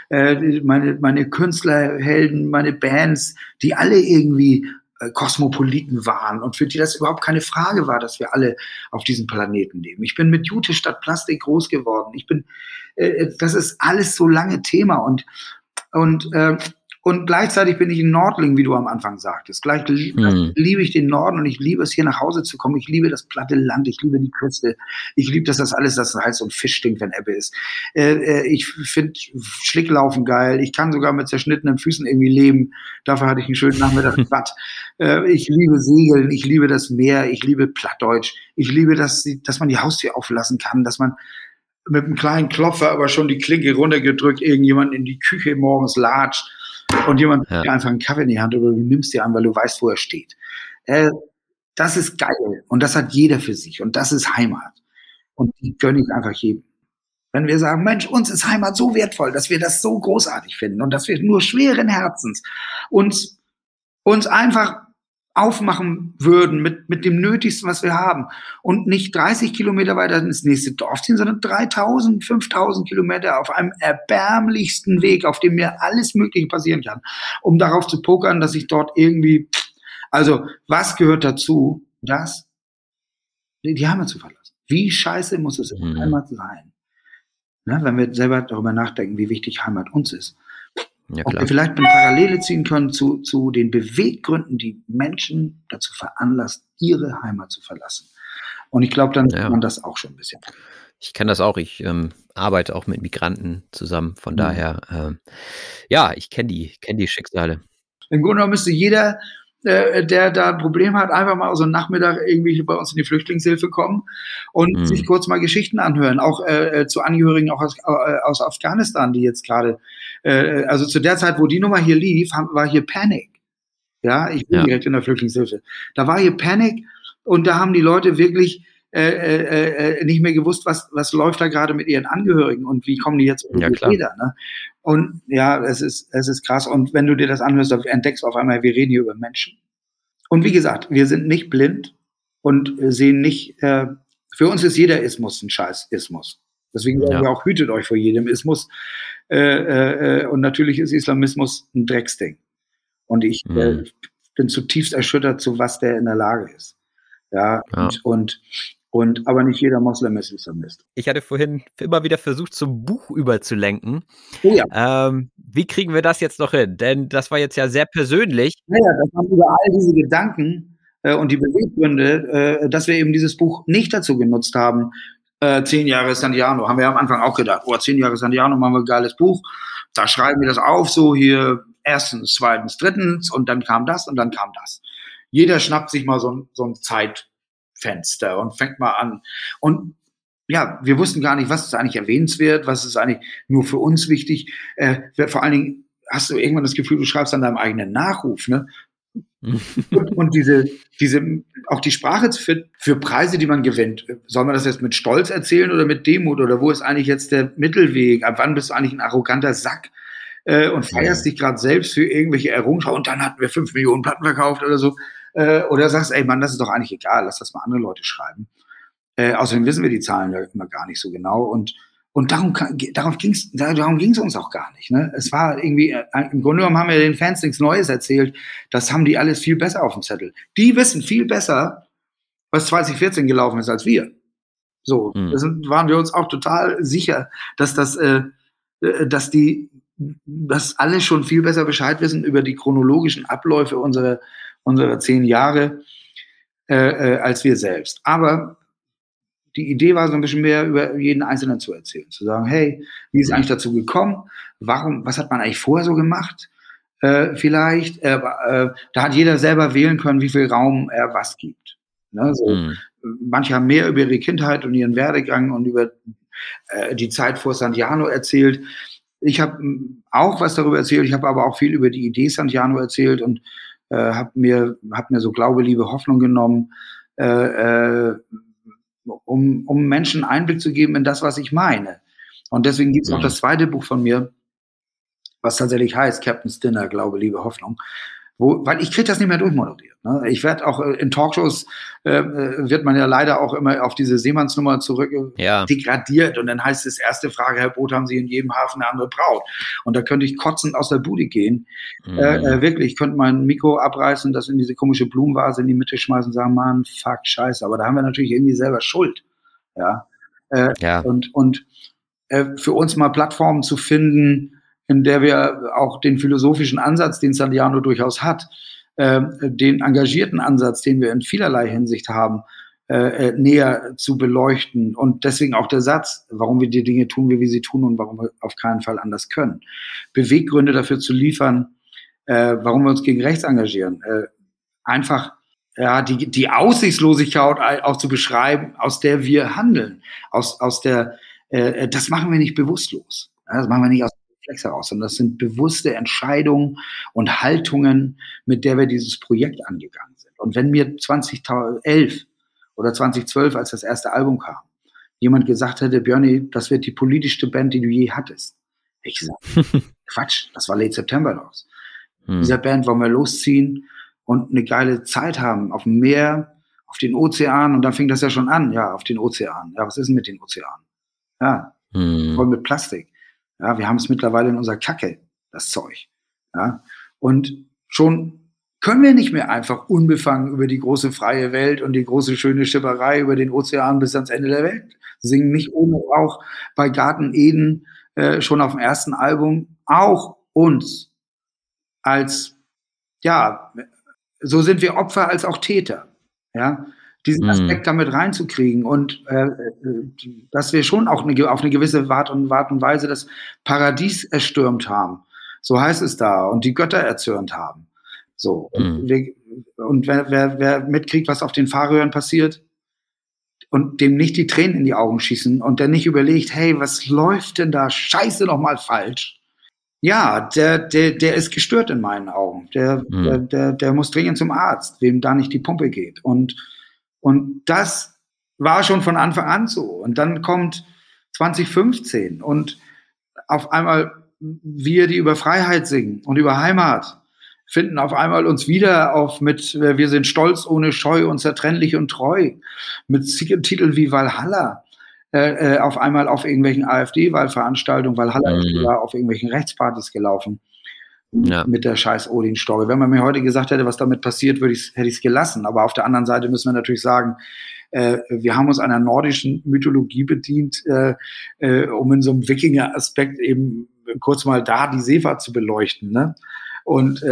meine Künstlerhelden, meine Bands, die alle irgendwie Kosmopoliten waren und für die das überhaupt keine Frage war, dass wir alle auf diesem Planeten leben. Ich bin mit Jute statt Plastik groß geworden. Das ist alles so lange Thema und gleichzeitig bin ich ein Nordling, wie du am Anfang sagtest. Gleich liebe ich den Norden und ich liebe es, hier nach Hause zu kommen. Ich liebe das platte Land, ich liebe die Küste. Ich liebe das heißt so ein Fisch stinkt, wenn Ebbe ist. Ich finde Schlicklaufen geil. Ich kann sogar mit zerschnittenen Füßen irgendwie leben. Dafür hatte ich einen schönen Nachmittag im Bad. Ich liebe Segeln, ich liebe das Meer, ich liebe Plattdeutsch. Ich liebe, dass man die Haustür auflassen kann, dass man mit einem kleinen Klopfer aber schon die Klinke runtergedrückt irgendjemand in die Küche morgens latscht. Und jemand gibt dir einfach einen Kaffee in die Hand oder du nimmst dir an, weil du weißt, wo er steht. Das ist geil. Und das hat jeder für sich. Und das ist Heimat. Und die gönne ich einfach jedem. Wenn wir sagen, Mensch, uns ist Heimat so wertvoll, dass wir das so großartig finden und dass wir nur schweren Herzens uns einfach aufmachen würden mit dem Nötigsten, was wir haben und nicht 30 Kilometer weiter ins nächste Dorf ziehen, sondern 3000, 5000 Kilometer auf einem erbärmlichsten Weg, auf dem mir alles Mögliche passieren kann, um darauf zu pokern, dass ich dort irgendwie, also was gehört dazu, die Heimat zu verlassen? Wie scheiße muss es in der Heimat sein? Ne, wenn wir selber darüber nachdenken, wie wichtig Heimat uns ist. Ja, ob wir vielleicht eine Parallele ziehen können zu den Beweggründen, die Menschen dazu veranlasst, ihre Heimat zu verlassen. Und ich glaube, dann sieht man das auch schon ein bisschen. Ich kenne das auch. Ich arbeite auch mit Migranten zusammen. Von daher, ja, ich kenne die Schicksale. Im Grunde genommen müsste jeder, der da ein Problem hat, einfach mal so einen Nachmittag irgendwie bei uns in die Flüchtlingshilfe kommen und sich kurz mal Geschichten anhören, auch zu Angehörigen auch aus Afghanistan, die jetzt gerade, also zu der Zeit, wo die Nummer hier lief, war hier Panic. Ja, ich bin direkt in der Flüchtlingshilfe. Da war hier Panic und da haben die Leute wirklich nicht mehr gewusst, was läuft da gerade mit ihren Angehörigen und wie kommen die jetzt um die Räder, ne? Und ja, es ist krass. Und wenn du dir das anhörst, dann entdeckst du auf einmal, wir reden hier über Menschen. Und wie gesagt, wir sind nicht blind und sehen nicht, für uns ist jeder Ismus ein scheiß Ismus. Deswegen sagen wir auch, hütet euch vor jedem Ismus. Und natürlich ist Islamismus ein Drecksding. Und ich bin zutiefst erschüttert, zu was der in der Lage ist. Ja. Aber nicht jeder Moslem ist Islamist. Ich hatte vorhin immer wieder versucht, zum Buch überzulenken. Oh ja. Wie kriegen wir das jetzt noch hin? Denn das war jetzt ja sehr persönlich. Naja, das haben über all diese Gedanken und die Beweggründe, dass wir eben dieses Buch nicht dazu genutzt haben. 10 Jahre Santiano, haben wir am Anfang auch gedacht, 10 Jahre Santiano, machen wir ein geiles Buch. Da schreiben wir das auf, so hier 1., 2., 3. und dann kam das und dann kam das. Jeder schnappt sich mal so ein Zeitfenster und fängt mal an. Und ja, wir wussten gar nicht, was ist eigentlich erwähnenswert, was ist eigentlich nur für uns wichtig. Vor allen Dingen hast du irgendwann das Gefühl, du schreibst an deinem eigenen Nachruf, ne? und diese, auch die Sprache für Preise, die man gewinnt. Soll man das jetzt mit Stolz erzählen oder mit Demut? Oder wo ist eigentlich jetzt der Mittelweg? Ab wann bist du eigentlich ein arroganter Sack? Und feierst dich gerade selbst für irgendwelche Errungenschaften und dann hatten wir 5 Millionen Platten verkauft oder so. Oder sagst, ey Mann, das ist doch eigentlich egal, lass das mal andere Leute schreiben. Außerdem wissen wir die Zahlen ja immer gar nicht so genau. Und darum ging's uns auch gar nicht. Ne? Es war irgendwie, im Grunde genommen haben wir den Fans nichts Neues erzählt. Das haben die alles viel besser auf dem Zettel. Die wissen viel besser, was 2014 gelaufen ist, als wir. So, waren wir uns auch total sicher, dass alle schon viel besser Bescheid wissen über die chronologischen Abläufe unserer 10 Jahre als wir selbst. Aber die Idee war so ein bisschen mehr über jeden Einzelnen zu erzählen. Zu sagen, hey, wie ist es eigentlich dazu gekommen? Was hat man eigentlich vorher so gemacht? Vielleicht. Da hat jeder selber wählen können, wie viel Raum er was gibt. Ne, so. Manche haben mehr über ihre Kindheit und ihren Werdegang und über die Zeit vor Santiano erzählt. Ich habe auch was darüber erzählt. Ich habe aber auch viel über die Idee Santiano erzählt und habe mir so Glaube, Liebe, Hoffnung genommen, um Menschen Einblick zu geben in das, was ich meine. Und deswegen gibt es auch das zweite Buch von mir, was tatsächlich heißt Captain's Dinner, Glaube, Liebe, Hoffnung. Weil ich kriege das nicht mehr durchmoderiert. Ne? Ich werde auch in Talkshows, wird man ja leider auch immer auf diese Seemannsnummer zurück degradiert. Und dann heißt es, erste Frage, Herr Boot, haben Sie in jedem Hafen eine andere Braut? Und da könnte ich kotzend aus der Bude gehen. Wirklich, ich könnte mein Mikro abreißen, das in diese komische Blumenvase in die Mitte schmeißen und sagen, Mann, fuck, scheiße. Aber da haben wir natürlich irgendwie selber Schuld. Ja. Und für uns mal Plattformen zu finden, in der wir auch den philosophischen Ansatz, den Santiano durchaus hat, den engagierten Ansatz, den wir in vielerlei Hinsicht haben, näher zu beleuchten. Und deswegen auch der Satz, warum wir die Dinge tun, wie wir sie tun und warum wir auf keinen Fall anders können. Beweggründe dafür zu liefern, warum wir uns gegen rechts engagieren. Einfach die Aussichtslosigkeit auch zu beschreiben, aus der wir handeln. Das machen wir nicht bewusstlos. Das machen wir nicht aus Reflex heraus, sondern das sind bewusste Entscheidungen und Haltungen, mit der wir dieses Projekt angegangen sind. Und wenn mir 2011 oder 2012, als das erste Album kam, jemand gesagt hätte, Björni, das wird die politischste Band, die du je hattest. Ich gesagt, Quatsch, das war Late September Dogs. Dieser Band wollen wir losziehen und eine geile Zeit haben auf dem Meer, auf den Ozean. Und dann fing das ja schon an, auf den Ozean. Ja, was ist denn mit den Ozeanen? Ja, voll mit Plastik. Ja, wir haben es mittlerweile in unserer Kacke, das Zeug. Ja, und schon können wir nicht mehr einfach unbefangen über die große freie Welt und die große schöne Schipperei über den Ozean bis ans Ende der Welt singen. Nicht ohne auch bei Garten Eden schon auf dem ersten Album auch uns als, so sind wir Opfer als auch Täter. Ja, diesen Aspekt damit reinzukriegen und dass wir schon auch auf eine gewisse Art und Weise das Paradies erstürmt haben. So heißt es da. Und die Götter erzürnt haben. So. Und wer mitkriegt, was auf den Färöern passiert und dem nicht die Tränen in die Augen schießen und der nicht überlegt, hey, was läuft denn da Scheiße nochmal falsch? Ja, der ist gestört in meinen Augen. Der muss dringend zum Arzt, wem da nicht die Pumpe geht. Und das war schon von Anfang an so. Und dann kommt 2015 und auf einmal wir, die über Freiheit singen und über Heimat, finden auf einmal uns wieder mit wir sind stolz, ohne Scheu, unzertrennlich und treu, mit Titeln wie Walhalla, auf einmal auf irgendwelchen AfD-Wahlveranstaltungen, Walhalla ist sogar auf irgendwelchen Rechtspartys gelaufen. Ja. Mit der scheiß Odin-Story. Wenn man mir heute gesagt hätte, was damit passiert, hätte ich es gelassen. Aber auf der anderen Seite müssen wir natürlich sagen, wir haben uns einer nordischen Mythologie bedient, um in so einem Wikinger-Aspekt eben kurz mal da die Seefahrt zu beleuchten. Ne? Und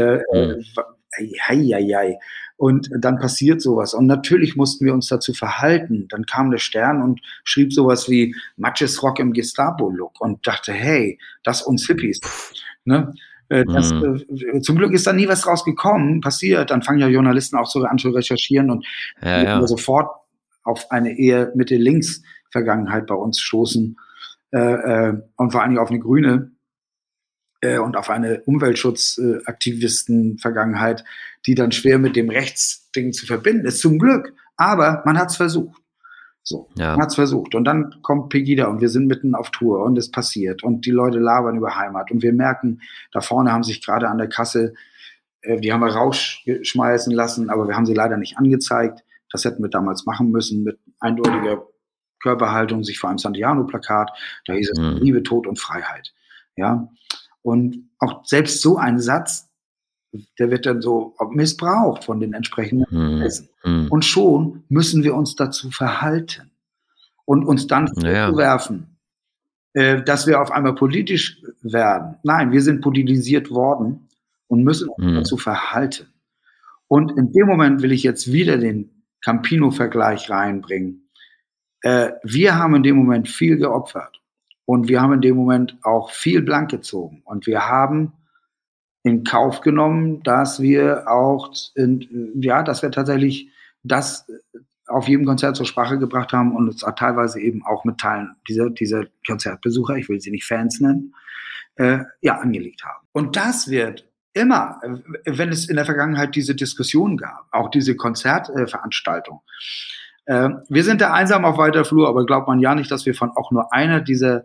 und dann passiert sowas. Und natürlich mussten wir uns dazu verhalten. Dann kam der Stern und schrieb sowas wie Matches Rock im Gestapo-Look und dachte, hey, das uns Hippies. Ne? Zum Glück ist da nie was draus gekommen, passiert. Dann fangen ja Journalisten auch so an zu recherchieren und sofort auf eine eher Mitte-Links-Vergangenheit bei uns stoßen und vor allem auf eine grüne und auf eine Umweltschutzaktivisten-Vergangenheit, die dann schwer mit dem Rechtsding zu verbinden ist. Zum Glück. Aber man hat es versucht. Man hat es versucht. Und dann kommt Pegida und wir sind mitten auf Tour und es passiert. Und die Leute labern über Heimat. Und wir merken, da vorne haben sich gerade an der Kasse, die haben wir rausschmeißen lassen, aber wir haben sie leider nicht angezeigt. Das hätten wir damals machen müssen mit eindeutiger Körperhaltung, sich vor einem Santiano-Plakat. Da hieß es Liebe, Tod und Freiheit. Ja. Und auch selbst so ein Satz, der wird dann so missbraucht von den entsprechenden Preisen. Und schon müssen wir uns dazu verhalten und uns dann vorwerfen, dass wir auf einmal politisch werden. Nein, wir sind politisiert worden und müssen uns dazu verhalten. Und in dem Moment will ich jetzt wieder den Campino-Vergleich reinbringen. Wir haben in dem Moment viel geopfert. Und wir haben in dem Moment auch viel blank gezogen. Und wir haben in Kauf genommen, dass wir auch, dass wir tatsächlich das auf jedem Konzert zur Sprache gebracht haben und uns teilweise eben auch mit Teilen dieser Konzertbesucher, ich will sie nicht Fans nennen, angelegt haben. Und das wird immer, wenn es in der Vergangenheit diese Diskussion gab, auch diese Konzertveranstaltung, wir sind da einsam auf weiter Flur, aber glaubt man ja nicht, dass wir von auch nur einer dieser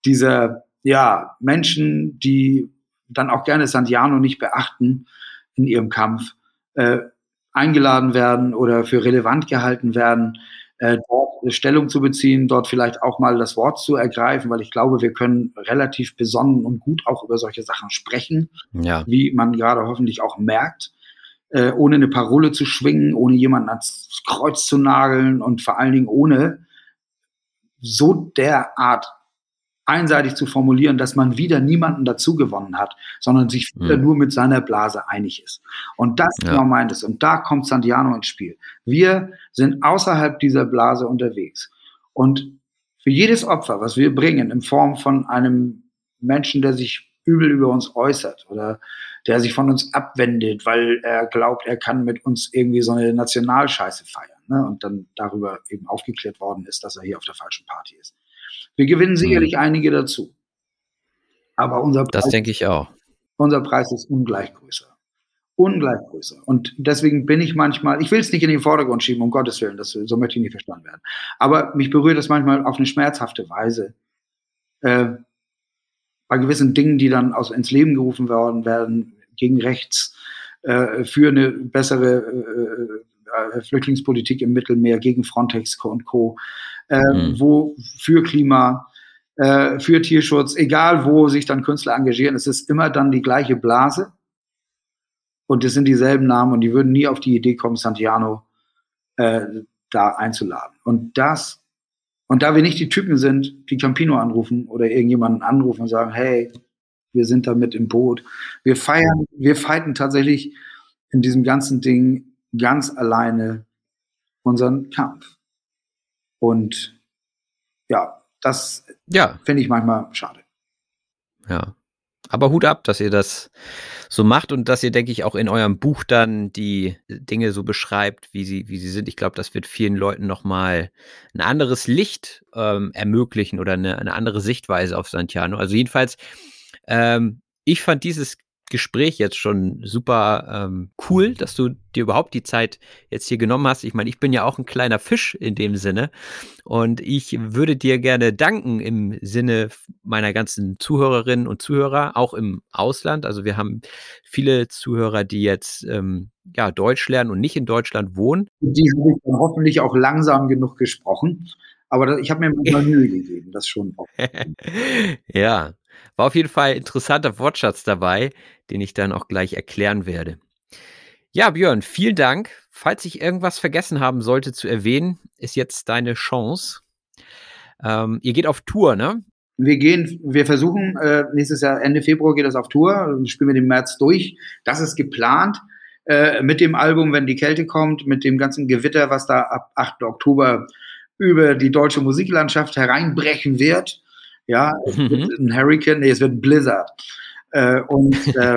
Menschen, die dann auch gerne Santiano nicht beachten in ihrem Kampf, eingeladen werden oder für relevant gehalten werden, dort Stellung zu beziehen, dort vielleicht auch mal das Wort zu ergreifen, weil ich glaube, wir können relativ besonnen und gut auch über solche Sachen sprechen, wie man gerade hoffentlich auch merkt. Ohne eine Parole zu schwingen, ohne jemanden ans Kreuz zu nageln und vor allen Dingen ohne so derart einseitig zu formulieren, dass man wieder niemanden dazu gewonnen hat, sondern sich wieder nur mit seiner Blase einig ist. Und das genau meint es. Und da kommt Santiano ins Spiel. Wir sind außerhalb dieser Blase unterwegs. Und für jedes Opfer, was wir bringen, in Form von einem Menschen, der sich übel über uns äußert oder der sich von uns abwendet, weil er glaubt, er kann mit uns irgendwie so eine Nationalscheiße feiern, ne? Und dann darüber eben aufgeklärt worden ist, dass er hier auf der falschen Party ist. Wir gewinnen sicherlich einige dazu. Aber unser Preis, das denke ich auch. Unser Preis ist ungleich größer. Ungleich größer. Und deswegen bin ich manchmal, ich will es nicht in den Vordergrund schieben, um Gottes Willen, so möchte ich nicht verstanden werden. Aber mich berührt das manchmal auf eine schmerzhafte Weise. Bei gewissen Dingen, die dann ins Leben gerufen worden werden, gegen rechts, für eine bessere Flüchtlingspolitik im Mittelmeer, gegen Frontex und Co., wo für Klima, für Tierschutz, egal wo sich dann Künstler engagieren, es ist immer dann die gleiche Blase und es sind dieselben Namen und die würden nie auf die Idee kommen, Santiano da einzuladen. Und da wir nicht die Typen sind, die Campino anrufen oder irgendjemanden anrufen und sagen, hey, wir sind da mit im Boot. Wir fighten tatsächlich in diesem ganzen Ding ganz alleine unseren Kampf. Und ja, das finde ich manchmal schade. Ja, aber Hut ab, dass ihr das so macht und dass ihr, denke ich, auch in eurem Buch dann die Dinge so beschreibt, wie sie sind. Ich glaube, das wird vielen Leuten nochmal ein anderes Licht ermöglichen oder eine andere Sichtweise auf Sant'Iano. Also jedenfalls, ich fand dieses Gespräch jetzt schon super cool, dass du dir überhaupt die Zeit jetzt hier genommen hast. Ich meine, ich bin ja auch ein kleiner Fisch in dem Sinne und ich würde dir gerne danken im Sinne meiner ganzen Zuhörerinnen und Zuhörer, auch im Ausland. Also wir haben viele Zuhörer, die jetzt Deutsch lernen und nicht in Deutschland wohnen. Die habe ich dann hoffentlich auch langsam genug gesprochen, aber ich habe mir manchmal Mühe gegeben, das schon auch. Ja, war auf jeden Fall ein interessanter Wortschatz dabei, den ich dann auch gleich erklären werde. Ja, Björn, vielen Dank. Falls ich irgendwas vergessen haben sollte zu erwähnen, ist jetzt deine Chance. Ihr geht auf Tour, ne? Wir versuchen, nächstes Jahr, Ende Februar geht das auf Tour, spielen wir den März durch. Das ist geplant. Mit dem Album, wenn die Kälte kommt, mit dem ganzen Gewitter, was da ab 8. Oktober über die deutsche Musiklandschaft hereinbrechen wird. Ja, es wird ein Hurricane, es wird ein Blizzard. Und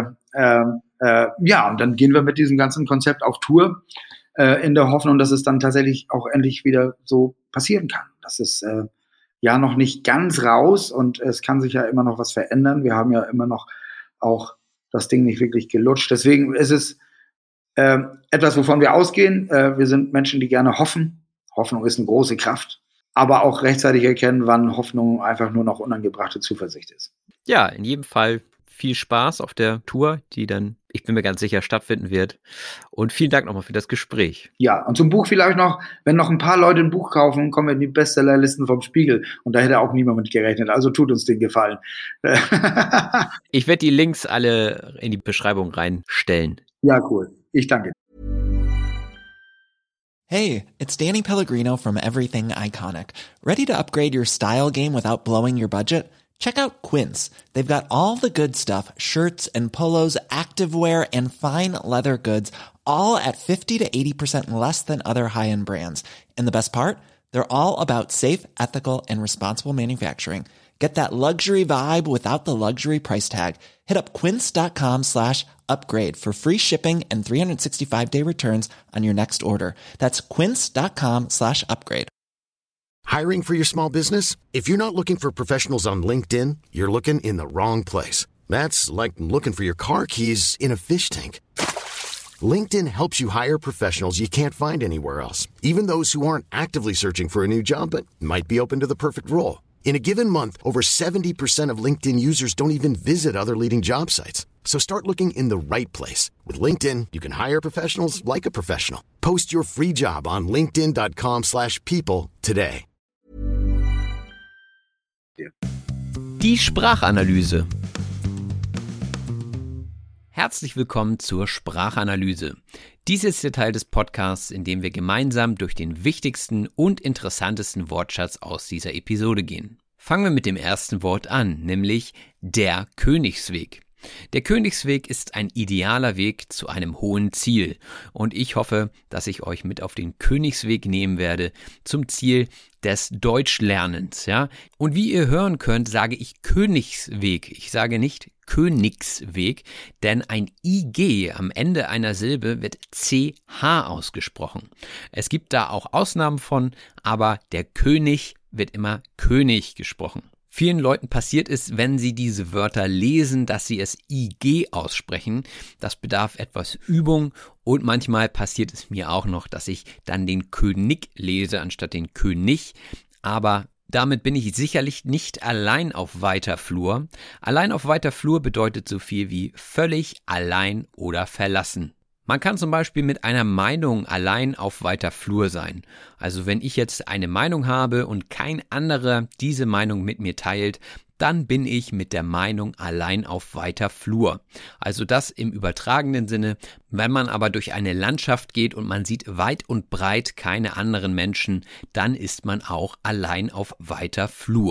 dann gehen wir mit diesem ganzen Konzept auf Tour, in der Hoffnung, dass es dann tatsächlich auch endlich wieder so passieren kann. Das ist noch nicht ganz raus und es kann sich ja immer noch was verändern. Wir haben ja immer noch auch das Ding nicht wirklich gelutscht. Deswegen ist es etwas, wovon wir ausgehen. Wir sind Menschen, die gerne hoffen. Hoffnung ist eine große Kraft. Aber auch rechtzeitig erkennen, wann Hoffnung einfach nur noch unangebrachte Zuversicht ist. Ja, in jedem Fall viel Spaß auf der Tour, die dann, ich bin mir ganz sicher, stattfinden wird. Und vielen Dank nochmal für das Gespräch. Ja, und zum Buch vielleicht noch, wenn noch ein paar Leute ein Buch kaufen, kommen wir in die Bestsellerlisten vom Spiegel. Und da hätte auch niemand mit gerechnet. Also tut uns den Gefallen. Ich werde die Links alle in die Beschreibung reinstellen. Ja, cool. Ich danke. Hey, it's Danny Pellegrino from Everything Iconic. Ready to upgrade your style game without blowing your budget? Check out Quince. They've got all the good stuff, shirts and polos, activewear, and fine leather goods, all at 50 to 80% less than other high-end brands. And the best part? They're all about safe, ethical, and responsible manufacturing. Get that luxury vibe without the luxury price tag. Hit up quince.com/upgrade for free shipping and 365-day returns on your next order. That's quince.com/upgrade. Hiring for your small business? If you're not looking for professionals on LinkedIn, you're looking in the wrong place. That's like looking for your car keys in a fish tank. LinkedIn helps you hire professionals you can't find anywhere else, even those who aren't actively searching for a new job but might be open to the perfect role. In a given month, over 70% of LinkedIn users don't even visit other leading job sites. So start looking in the right place. With LinkedIn, you can hire professionals like a professional. Post your free job on linkedin.com/people today. Die Sprachanalyse. Herzlich willkommen zur Sprachanalyse. Dies ist der Teil des Podcasts, in dem wir gemeinsam durch den wichtigsten und interessantesten Wortschatz aus dieser Episode gehen. Fangen wir mit dem ersten Wort an, nämlich der Königsweg. Der Königsweg ist ein idealer Weg zu einem hohen Ziel und ich hoffe, dass ich euch mit auf den Königsweg nehmen werde zum Ziel des Deutschlernens, ja. Und wie ihr hören könnt, sage ich Königsweg. Ich sage nicht Königsweg, denn ein IG am Ende einer Silbe wird CH ausgesprochen. Es gibt da auch Ausnahmen von, aber der König wird immer König gesprochen. Vielen Leuten passiert es, wenn sie diese Wörter lesen, dass sie es IG aussprechen. Das bedarf etwas Übung und manchmal passiert es mir auch noch, dass ich dann den König lese anstatt den König. Aber damit bin ich sicherlich nicht allein auf weiter Flur. Allein auf weiter Flur bedeutet so viel wie völlig allein oder verlassen. Man kann zum Beispiel mit einer Meinung allein auf weiter Flur sein. Also wenn ich jetzt eine Meinung habe und kein anderer diese Meinung mit mir teilt, dann bin ich mit der Meinung allein auf weiter Flur. Also das im übertragenen Sinne. Wenn man aber durch eine Landschaft geht und man sieht weit und breit keine anderen Menschen, dann ist man auch allein auf weiter Flur.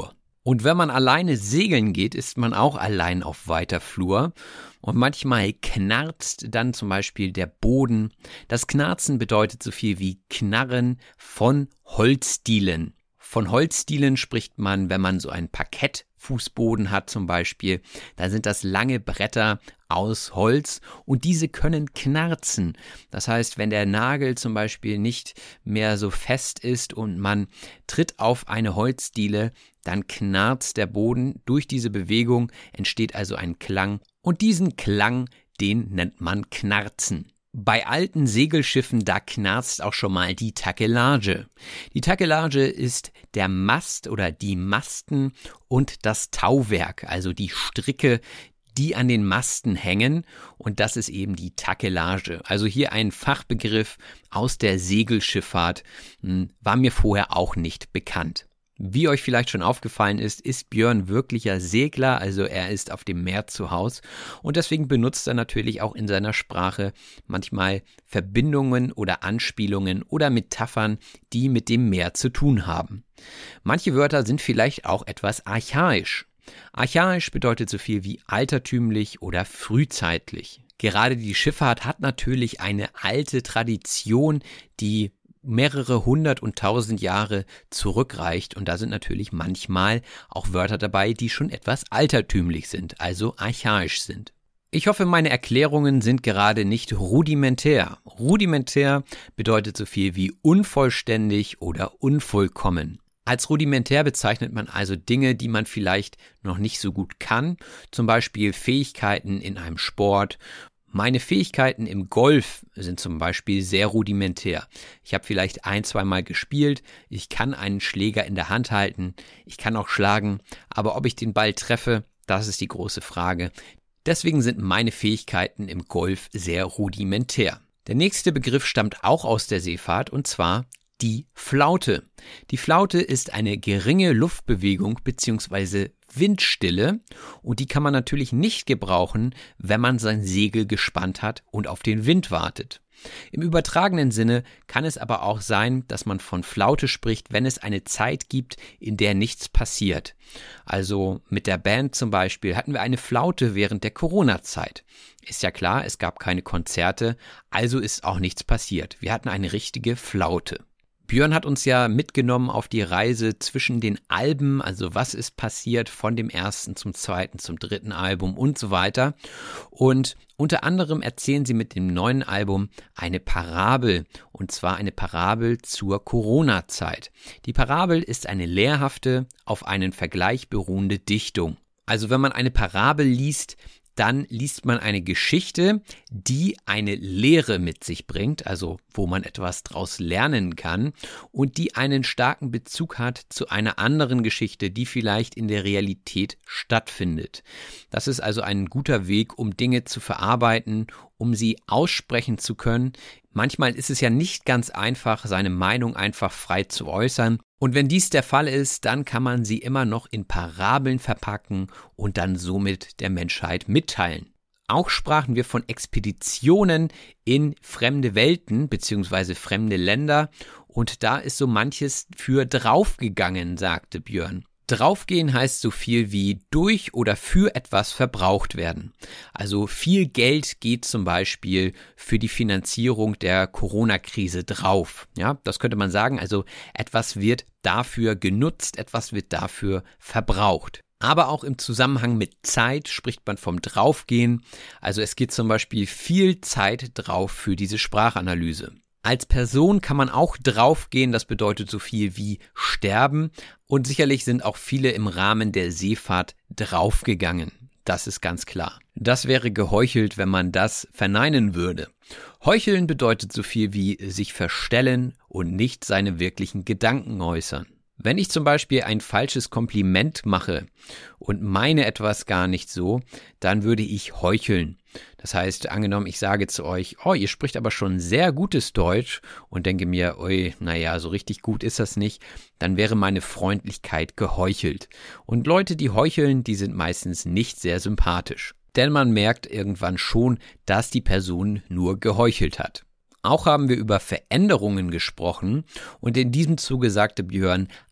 Und wenn man alleine segeln geht, ist man auch allein auf weiter Flur. Und manchmal knarzt dann zum Beispiel der Boden. Das Knarzen bedeutet so viel wie Knarren von Holzdielen. Von Holzdielen spricht man, wenn man so einen Parkettfußboden hat zum Beispiel. Da sind das lange Bretter aus Holz und diese können knarzen. Das heißt, wenn der Nagel zum Beispiel nicht mehr so fest ist und man tritt auf eine Holzdiele, dann knarzt der Boden. Durch diese Bewegung entsteht also ein Klang und diesen Klang, den nennt man Knarzen. Bei alten Segelschiffen, da knarzt auch schon mal die Takelage. Die Takelage ist der Mast oder die Masten und das Tauwerk, also die Stricke, die an den Masten hängen, und das ist eben die Takelage. Also hier ein Fachbegriff aus der Segelschifffahrt, war mir vorher auch nicht bekannt. Wie euch vielleicht schon aufgefallen ist Björn wirklicher Segler, also er ist auf dem Meer zu Hause und deswegen benutzt er natürlich auch in seiner Sprache manchmal Verbindungen oder Anspielungen oder Metaphern, die mit dem Meer zu tun haben. Manche Wörter sind vielleicht auch etwas archaisch. Archaisch bedeutet so viel wie altertümlich oder frühzeitlich. Gerade die Schifffahrt hat natürlich eine alte Tradition, die mehrere 100 und 1000 Jahre zurückreicht und da sind natürlich manchmal auch Wörter dabei, die schon etwas altertümlich sind, also archaisch sind. Ich hoffe, meine Erklärungen sind gerade nicht rudimentär. Rudimentär bedeutet so viel wie unvollständig oder unvollkommen. Als rudimentär bezeichnet man also Dinge, die man vielleicht noch nicht so gut kann, zum Beispiel Fähigkeiten in einem Sport. Meine Fähigkeiten im Golf sind zum Beispiel sehr rudimentär. Ich habe vielleicht 1-2 Mal gespielt, ich kann einen Schläger in der Hand halten, ich kann auch schlagen, aber ob ich den Ball treffe, das ist die große Frage. Deswegen sind meine Fähigkeiten im Golf sehr rudimentär. Der nächste Begriff stammt auch aus der Seefahrt und zwar die Flaute. Die Flaute ist eine geringe Luftbewegung bzw. Windstille und die kann man natürlich nicht gebrauchen, wenn man sein Segel gespannt hat und auf den Wind wartet. Im übertragenen Sinne kann es aber auch sein, dass man von Flaute spricht, wenn es eine Zeit gibt, in der nichts passiert. Also mit der Band zum Beispiel hatten wir eine Flaute während der Corona-Zeit. Ist ja klar, es gab keine Konzerte, also ist auch nichts passiert. Wir hatten eine richtige Flaute. Björn hat uns ja mitgenommen auf die Reise zwischen den Alben, also was ist passiert von dem ersten zum zweiten, zum dritten Album und so weiter. Und unter anderem erzählen sie mit dem neuen Album eine Parabel, und zwar eine Parabel zur Corona-Zeit. Die Parabel ist eine lehrhafte, auf einen Vergleich beruhende Dichtung. Also wenn man eine Parabel liest, dann liest man eine Geschichte, die eine Lehre mit sich bringt, also wo man etwas draus lernen kann und die einen starken Bezug hat zu einer anderen Geschichte, die vielleicht in der Realität stattfindet. Das ist also ein guter Weg, um Dinge zu verarbeiten, um sie aussprechen zu können. Manchmal ist es ja nicht ganz einfach, seine Meinung einfach frei zu äußern. Und wenn dies der Fall ist, dann kann man sie immer noch in Parabeln verpacken und dann somit der Menschheit mitteilen. Auch sprachen wir von Expeditionen in fremde Welten bzw. fremde Länder und da ist so manches für draufgegangen, sagte Björn. Draufgehen heißt so viel wie durch oder für etwas verbraucht werden. Also viel Geld geht zum Beispiel für die Finanzierung der Corona-Krise drauf. Ja, das könnte man sagen. Also etwas wird dafür genutzt, etwas wird dafür verbraucht. Aber auch im Zusammenhang mit Zeit spricht man vom Draufgehen. Also es geht zum Beispiel viel Zeit drauf für diese Sprachanalyse. Als Person kann man auch draufgehen, das bedeutet so viel wie sterben und sicherlich sind auch viele im Rahmen der Seefahrt draufgegangen. Das ist ganz klar. Das wäre geheuchelt, wenn man das verneinen würde. Heucheln bedeutet so viel wie sich verstellen und nicht seine wirklichen Gedanken äußern. Wenn ich zum Beispiel ein falsches Kompliment mache und meine etwas gar nicht so, dann würde ich heucheln. Das heißt, angenommen, ich sage zu euch, oh, ihr spricht aber schon sehr gutes Deutsch und denke mir, oi, naja, so richtig gut ist das nicht, dann wäre meine Freundlichkeit geheuchelt. Und Leute, die heucheln, die sind meistens nicht sehr sympathisch. Denn man merkt irgendwann schon, dass die Person nur geheuchelt hat. Auch haben wir über Veränderungen gesprochen und in diesem Zuge sagte Björn,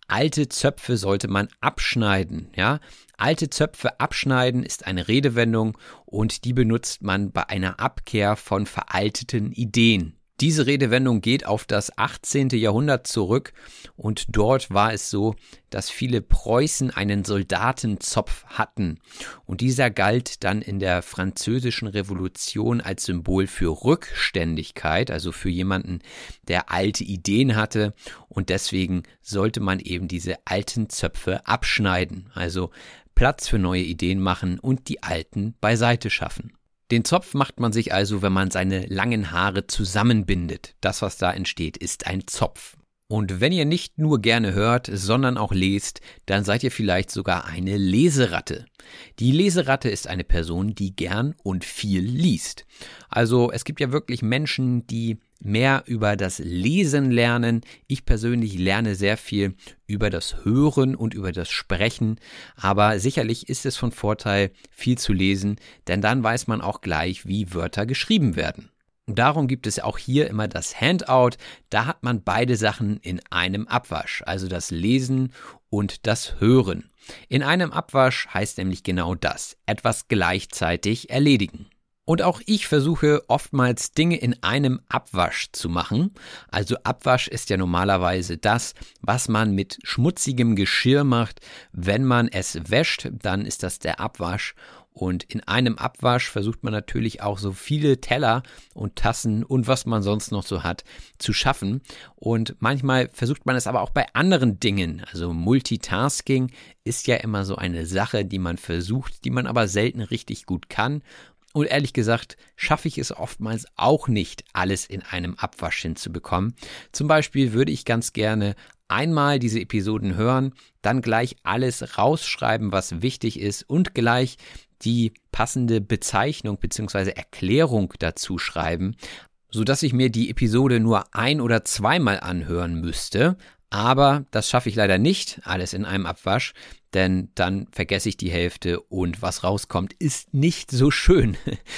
Alte Zöpfe sollte man abschneiden, ja. Alte Zöpfe abschneiden ist eine Redewendung und die benutzt man bei einer Abkehr von veralteten Ideen. Diese Redewendung geht auf das 18. Jahrhundert zurück und dort war es so, dass viele Preußen einen Soldatenzopf hatten und dieser galt dann in der Französischen Revolution als Symbol für Rückständigkeit, also für jemanden, der alte Ideen hatte und deswegen sollte man eben diese alten Zöpfe abschneiden, also Platz für neue Ideen machen und die alten beiseite schaffen. Den Zopf macht man sich also, wenn man seine langen Haare zusammenbindet. Das, was da entsteht, ist ein Zopf. Und wenn ihr nicht nur gerne hört, sondern auch lest, dann seid ihr vielleicht sogar eine Leseratte. Die Leseratte ist eine Person, die gern und viel liest. Also es gibt ja wirklich Menschen, die mehr über das Lesen lernen. Ich persönlich lerne sehr viel über das Hören und über das Sprechen, aber sicherlich ist es von Vorteil, viel zu lesen, denn dann weiß man auch gleich, wie Wörter geschrieben werden. Und darum gibt es auch hier immer das Handout, da hat man beide Sachen in einem Abwasch, also das Lesen und das Hören. In einem Abwasch heißt nämlich genau das, etwas gleichzeitig erledigen. Und auch ich versuche oftmals Dinge in einem Abwasch zu machen. Also Abwasch ist ja normalerweise das, was man mit schmutzigem Geschirr macht. Wenn man es wäscht, dann ist das der Abwasch. Und in einem Abwasch versucht man natürlich auch so viele Teller und Tassen und was man sonst noch so hat, zu schaffen. Und manchmal versucht man es aber auch bei anderen Dingen. Also Multitasking ist ja immer so eine Sache, die man versucht, die man aber selten richtig gut kann. Und ehrlich gesagt, schaffe ich es oftmals auch nicht, alles in einem Abwasch hinzubekommen. Zum Beispiel würde ich ganz gerne einmal diese Episoden hören, dann gleich alles rausschreiben, was wichtig ist und gleich die passende Bezeichnung bzw. Erklärung dazu schreiben, sodass ich mir die Episode nur ein- oder zweimal anhören müsste. Aber das schaffe ich leider nicht, alles in einem Abwasch, denn dann vergesse ich die Hälfte und was rauskommt, ist nicht so schön.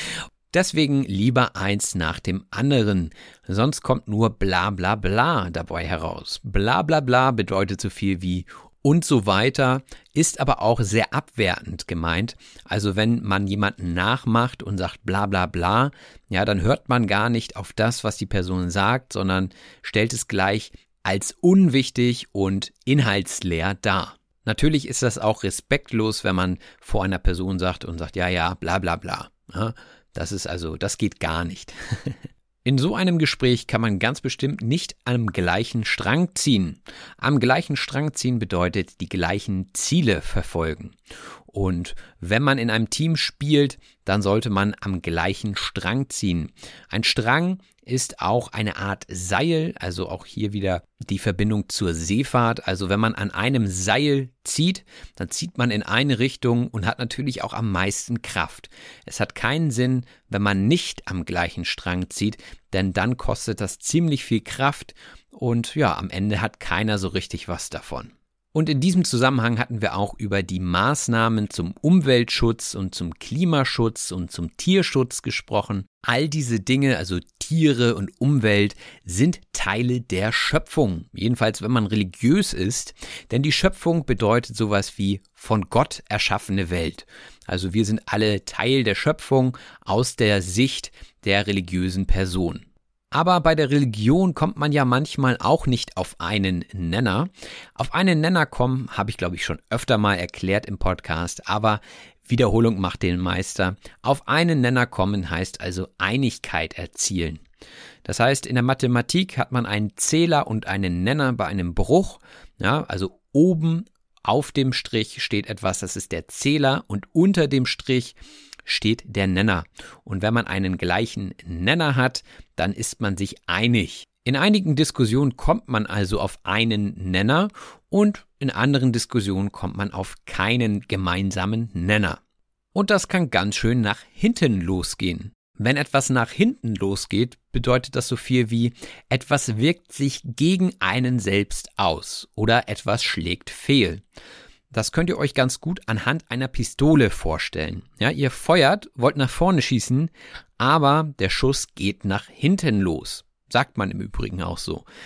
Deswegen lieber eins nach dem anderen, sonst kommt nur bla bla bla dabei heraus. Bla bla bla bedeutet so viel wie und so weiter, ist aber auch sehr abwertend gemeint. Also wenn man jemanden nachmacht und sagt bla bla bla, ja, dann hört man gar nicht auf das, was die Person sagt, sondern stellt es gleich als unwichtig und inhaltsleer dar. Natürlich ist das auch respektlos, wenn man vor einer Person sagt und sagt, ja, bla bla bla. Ja, das geht gar nicht. In so einem Gespräch kann man ganz bestimmt nicht am gleichen Strang ziehen. Am gleichen Strang ziehen bedeutet die gleichen Ziele verfolgen. Und wenn man in einem Team spielt, dann sollte man am gleichen Strang ziehen. Ein Strang ist auch eine Art Seil, also auch hier wieder die Verbindung zur Seefahrt. Also wenn man an einem Seil zieht, dann zieht man in eine Richtung und hat natürlich auch am meisten Kraft. Es hat keinen Sinn, wenn man nicht am gleichen Strang zieht, denn dann kostet das ziemlich viel Kraft und ja, am Ende hat keiner so richtig was davon. Und in diesem Zusammenhang hatten wir auch über die Maßnahmen zum Umweltschutz und zum Klimaschutz und zum Tierschutz gesprochen. All diese Dinge, also Tiere und Umwelt, sind Teile der Schöpfung. Jedenfalls, wenn man religiös ist, denn die Schöpfung bedeutet sowas wie von Gott erschaffene Welt. Also wir sind alle Teil der Schöpfung aus der Sicht der religiösen Person. Aber bei der Religion kommt man ja manchmal auch nicht auf einen Nenner. Auf einen Nenner kommen, habe ich glaube ich schon öfter mal erklärt im Podcast, aber Wiederholung macht den Meister. Auf einen Nenner kommen heißt also Einigkeit erzielen. Das heißt, in der Mathematik hat man einen Zähler und einen Nenner bei einem Bruch. Ja, also oben auf dem Strich steht etwas, das ist der Zähler und unter dem Strich steht der Nenner. Und wenn man einen gleichen Nenner hat, dann ist man sich einig. In einigen Diskussionen kommt man also auf einen Nenner und in anderen Diskussionen kommt man auf keinen gemeinsamen Nenner. Und das kann ganz schön nach hinten losgehen. Wenn etwas nach hinten losgeht, bedeutet das so viel wie etwas wirkt sich gegen einen selbst aus oder etwas schlägt fehl. Das könnt ihr euch ganz gut anhand einer Pistole vorstellen. Ja, ihr feuert, wollt nach vorne schießen, aber der Schuss geht nach hinten los. Sagt man im Übrigen auch so.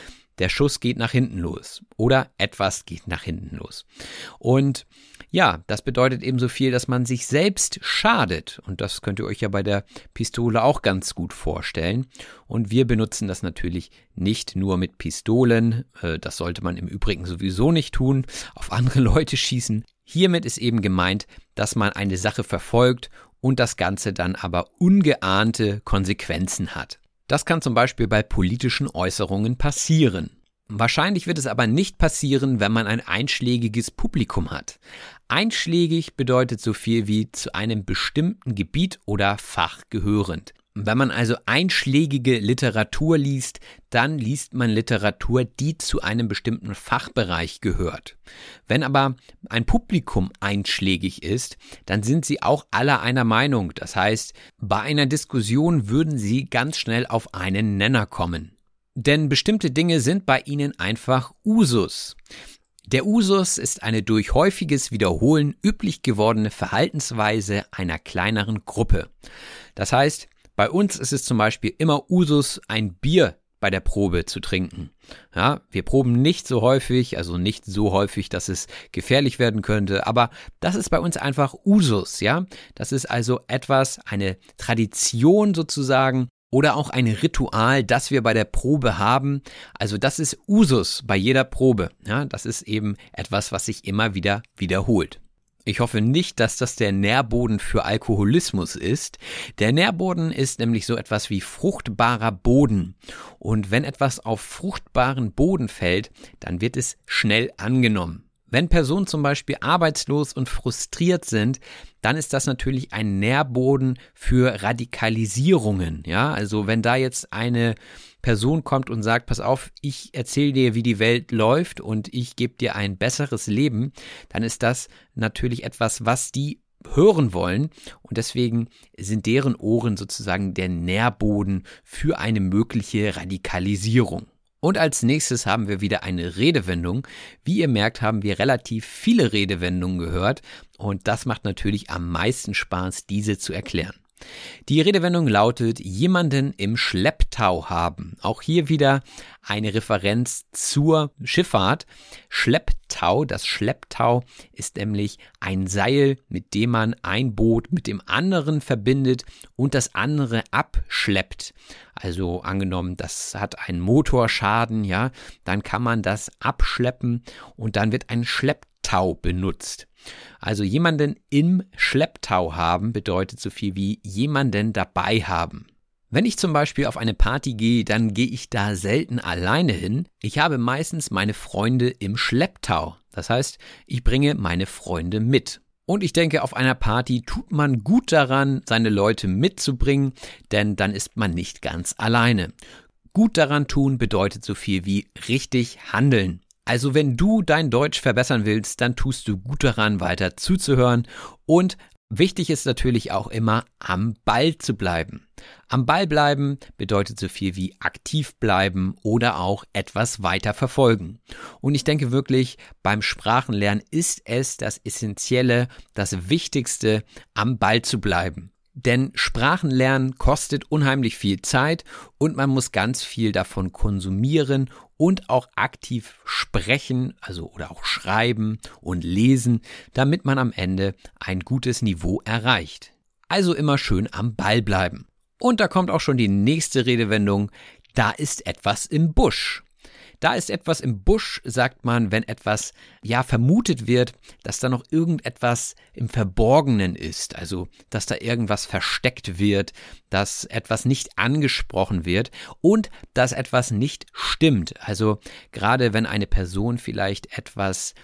der Schuss geht nach hinten los oder etwas geht nach hinten los. Und ja, das bedeutet eben so viel, dass man sich selbst schadet. Und das könnt ihr euch ja bei der Pistole auch ganz gut vorstellen. Und wir benutzen das natürlich nicht nur mit Pistolen. Das sollte man im Übrigen sowieso nicht tun, auf andere Leute schießen. Hiermit ist eben gemeint, dass man eine Sache verfolgt und das Ganze dann aber ungeahnte Konsequenzen hat. Das kann zum Beispiel bei politischen Äußerungen passieren. Wahrscheinlich wird es aber nicht passieren, wenn man ein einschlägiges Publikum hat. Einschlägig bedeutet so viel wie zu einem bestimmten Gebiet oder Fach gehörend. Wenn man also einschlägige Literatur liest, dann liest man Literatur, die zu einem bestimmten Fachbereich gehört. Wenn aber ein Publikum einschlägig ist, dann sind sie auch alle einer Meinung. Das heißt, bei einer Diskussion würden sie ganz schnell auf einen Nenner kommen. Denn bestimmte Dinge sind bei ihnen einfach Usus. Der Usus ist eine durch häufiges Wiederholen üblich gewordene Verhaltensweise einer kleineren Gruppe. Das heißt, bei uns ist es zum Beispiel immer Usus, ein Bier bei der Probe zu trinken. Ja, wir proben nicht so häufig, also nicht so häufig, dass es gefährlich werden könnte, aber das ist bei uns einfach Usus, ja. Das ist also etwas, eine Tradition sozusagen, oder auch ein Ritual, das wir bei der Probe haben. Also das ist Usus bei jeder Probe. Ja, das ist eben etwas, was sich immer wieder wiederholt. Ich hoffe nicht, dass das der Nährboden für Alkoholismus ist. Der Nährboden ist nämlich so etwas wie fruchtbarer Boden. Und wenn etwas auf fruchtbaren Boden fällt, dann wird es schnell angenommen. Wenn Personen zum Beispiel arbeitslos und frustriert sind, dann ist das natürlich ein Nährboden für Radikalisierungen. Ja, also wenn da jetzt eine Person kommt und sagt, pass auf, ich erzähle dir, wie die Welt läuft und ich gebe dir ein besseres Leben, dann ist das natürlich etwas, was die hören wollen und deswegen sind deren Ohren sozusagen der Nährboden für eine mögliche Radikalisierung. Und als nächstes haben wir wieder eine Redewendung. Wie ihr merkt, haben wir relativ viele Redewendungen gehört und das macht natürlich am meisten Spaß, diese zu erklären. Die Redewendung lautet, jemanden im Schlepptau haben. Auch hier wieder eine Referenz zur Schifffahrt. Schlepptau, das Schlepptau ist nämlich ein Seil, mit dem man ein Boot mit dem anderen verbindet und das andere abschleppt. Also angenommen, das hat einen Motorschaden, ja, dann kann man das abschleppen und dann wird ein Schlepptau benutzt. Also jemanden im Schlepptau haben bedeutet so viel wie jemanden dabei haben. Wenn ich zum Beispiel auf eine Party gehe, dann gehe ich da selten alleine hin. Ich habe meistens meine Freunde im Schlepptau. Das heißt, ich bringe meine Freunde mit. Und ich denke, auf einer Party tut man gut daran, seine Leute mitzubringen, denn dann ist man nicht ganz alleine. Gut daran tun bedeutet so viel wie richtig handeln. Also wenn du dein Deutsch verbessern willst, dann tust du gut daran, weiter zuzuhören und wichtig ist natürlich auch immer, am Ball zu bleiben. Am Ball bleiben bedeutet so viel wie aktiv bleiben oder auch etwas weiter verfolgen. Und ich denke wirklich, beim Sprachenlernen ist es das Essentielle, das Wichtigste, am Ball zu bleiben. Denn Sprachenlernen kostet unheimlich viel Zeit und man muss ganz viel davon konsumieren und auch aktiv sprechen, also oder auch schreiben und lesen, damit man am Ende ein gutes Niveau erreicht. Also immer schön am Ball bleiben. Und da kommt auch schon die nächste Redewendung, da ist etwas im Busch. Da ist etwas im Busch, sagt man, wenn etwas vermutet wird, dass da noch irgendetwas im Verborgenen ist, also dass da irgendwas versteckt wird, dass etwas nicht angesprochen wird und dass etwas nicht stimmt. Also gerade wenn eine Person vielleicht etwas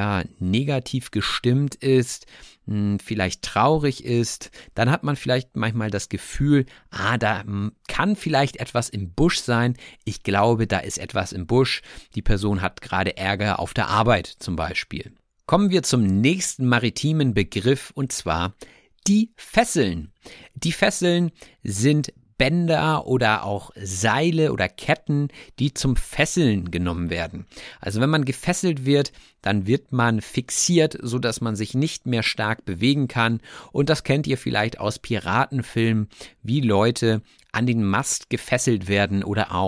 negativ gestimmt ist, vielleicht traurig ist, dann hat man vielleicht manchmal das Gefühl, da kann vielleicht etwas im Busch sein. Ich glaube, da ist etwas im Busch. Die Person hat gerade Ärger auf der Arbeit zum Beispiel. Kommen wir zum nächsten maritimen Begriff und zwar die Fesseln. Die Fesseln sind Bänder oder auch Seile oder Ketten, die zum Fesseln genommen werden. Also wenn man gefesselt wird, dann wird man fixiert, sodass man sich nicht mehr stark bewegen kann. Und das kennt ihr vielleicht aus Piratenfilmen, wie Leute an den Mast gefesselt werden oder auch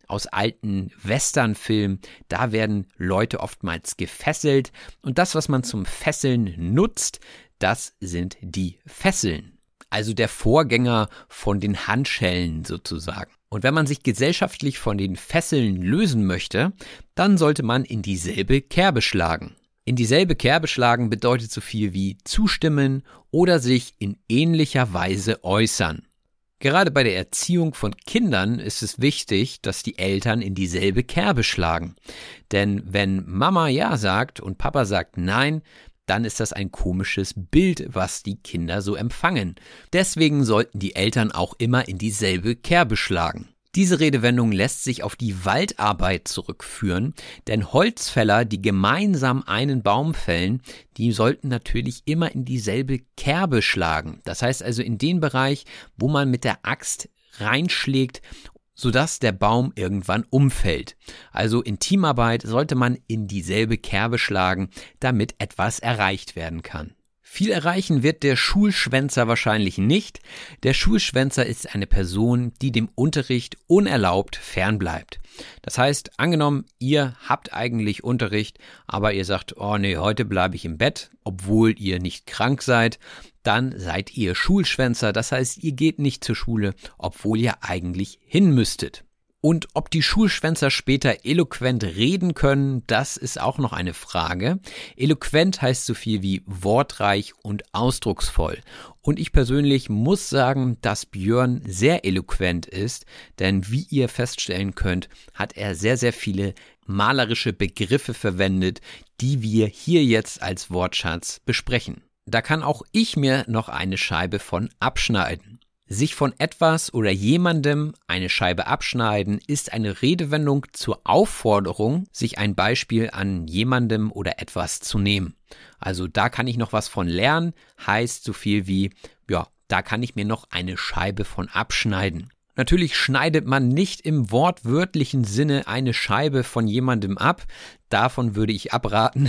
aus alten Westernfilmen. Da werden Leute oftmals gefesselt und das, was man zum Fesseln nutzt, das sind die Fesseln. Also der Vorgänger von den Handschellen sozusagen. Und wenn man sich gesellschaftlich von den Fesseln lösen möchte, dann sollte man in dieselbe Kerbe schlagen. In dieselbe Kerbe schlagen bedeutet so viel wie zustimmen oder sich in ähnlicher Weise äußern. Gerade bei der Erziehung von Kindern ist es wichtig, dass die Eltern in dieselbe Kerbe schlagen. Denn wenn Mama ja sagt und Papa sagt nein, dann ist das ein komisches Bild, was die Kinder so empfangen. Deswegen sollten die Eltern auch immer in dieselbe Kerbe schlagen. Diese Redewendung lässt sich auf die Waldarbeit zurückführen, denn Holzfäller, die gemeinsam einen Baum fällen, die sollten natürlich immer in dieselbe Kerbe schlagen. Das heißt also in den Bereich, wo man mit der Axt reinschlägt, sodass der Baum irgendwann umfällt. Also in Teamarbeit sollte man in dieselbe Kerbe schlagen, damit etwas erreicht werden kann. Viel erreichen wird der Schulschwänzer wahrscheinlich nicht. Der Schulschwänzer ist eine Person, die dem Unterricht unerlaubt fernbleibt. Das heißt, angenommen, ihr habt eigentlich Unterricht, aber ihr sagt, oh nee, heute bleibe ich im Bett, obwohl ihr nicht krank seid, dann seid ihr Schulschwänzer. Das heißt, ihr geht nicht zur Schule, obwohl ihr eigentlich hin müsstet. Und ob die Schulschwänzer später eloquent reden können, das ist auch noch eine Frage. Eloquent heißt so viel wie wortreich und ausdrucksvoll. Und ich persönlich muss sagen, dass Björn sehr eloquent ist, denn wie ihr feststellen könnt, hat er sehr, sehr viele malerische Begriffe verwendet, die wir hier jetzt als Wortschatz besprechen. Da kann auch ich mir noch eine Scheibe von abschneiden. Sich von etwas oder jemandem eine Scheibe abschneiden ist eine Redewendung zur Aufforderung, sich ein Beispiel an jemandem oder etwas zu nehmen. Also da kann ich noch was von lernen, heißt so viel wie, ja, da kann ich mir noch eine Scheibe von abschneiden. Natürlich schneidet man nicht im wortwörtlichen Sinne eine Scheibe von jemandem ab, davon würde ich abraten,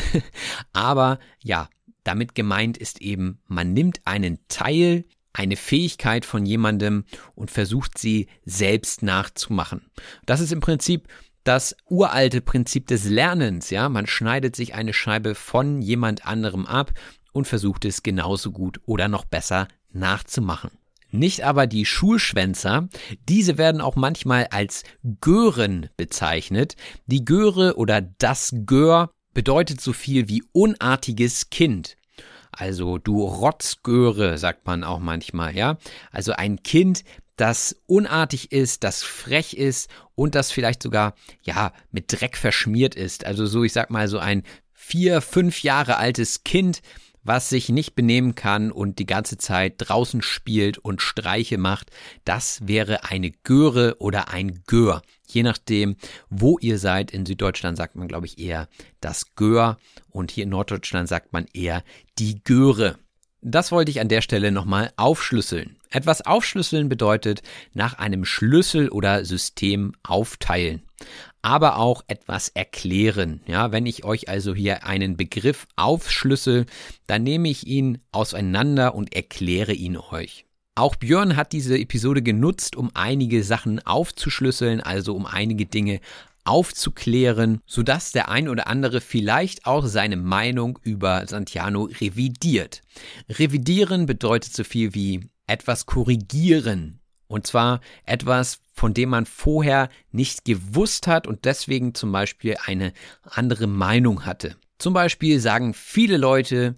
aber ja, damit gemeint ist eben, man nimmt einen Teil, eine Fähigkeit von jemandem und versucht sie selbst nachzumachen. Das ist im Prinzip das uralte Prinzip des Lernens, ja, man schneidet sich eine Scheibe von jemand anderem ab und versucht es genauso gut oder noch besser nachzumachen. Nicht aber die Schulschwänzer, diese werden auch manchmal als Gören bezeichnet. Die Göre oder das Gör bedeutet so viel wie unartiges Kind. Also du Rotzgöre, sagt man auch manchmal, ja. Also ein Kind, das unartig ist, das frech ist und das vielleicht sogar, ja, mit Dreck verschmiert ist. Also so, ich sag mal, so ein 4, 5 Jahre altes Kind, was sich nicht benehmen kann und die ganze Zeit draußen spielt und Streiche macht, das wäre eine Göre oder ein Gör. Je nachdem, wo ihr seid. In Süddeutschland sagt man, glaube ich, eher das Gör und hier in Norddeutschland sagt man eher die Göre. Das wollte ich an der Stelle nochmal aufschlüsseln. Etwas aufschlüsseln bedeutet nach einem Schlüssel oder System aufteilen, aber auch etwas erklären. Ja, wenn ich euch also hier einen Begriff aufschlüssel, dann nehme ich ihn auseinander und erkläre ihn euch. Auch Björn hat diese Episode genutzt, um einige Sachen aufzuschlüsseln, also um einige Dinge aufzuklären, sodass der ein oder andere vielleicht auch seine Meinung über Santillano revidiert. Revidieren bedeutet so viel wie etwas korrigieren. Und zwar etwas, von dem man vorher nicht gewusst hat und deswegen zum Beispiel eine andere Meinung hatte. Zum Beispiel sagen viele Leute,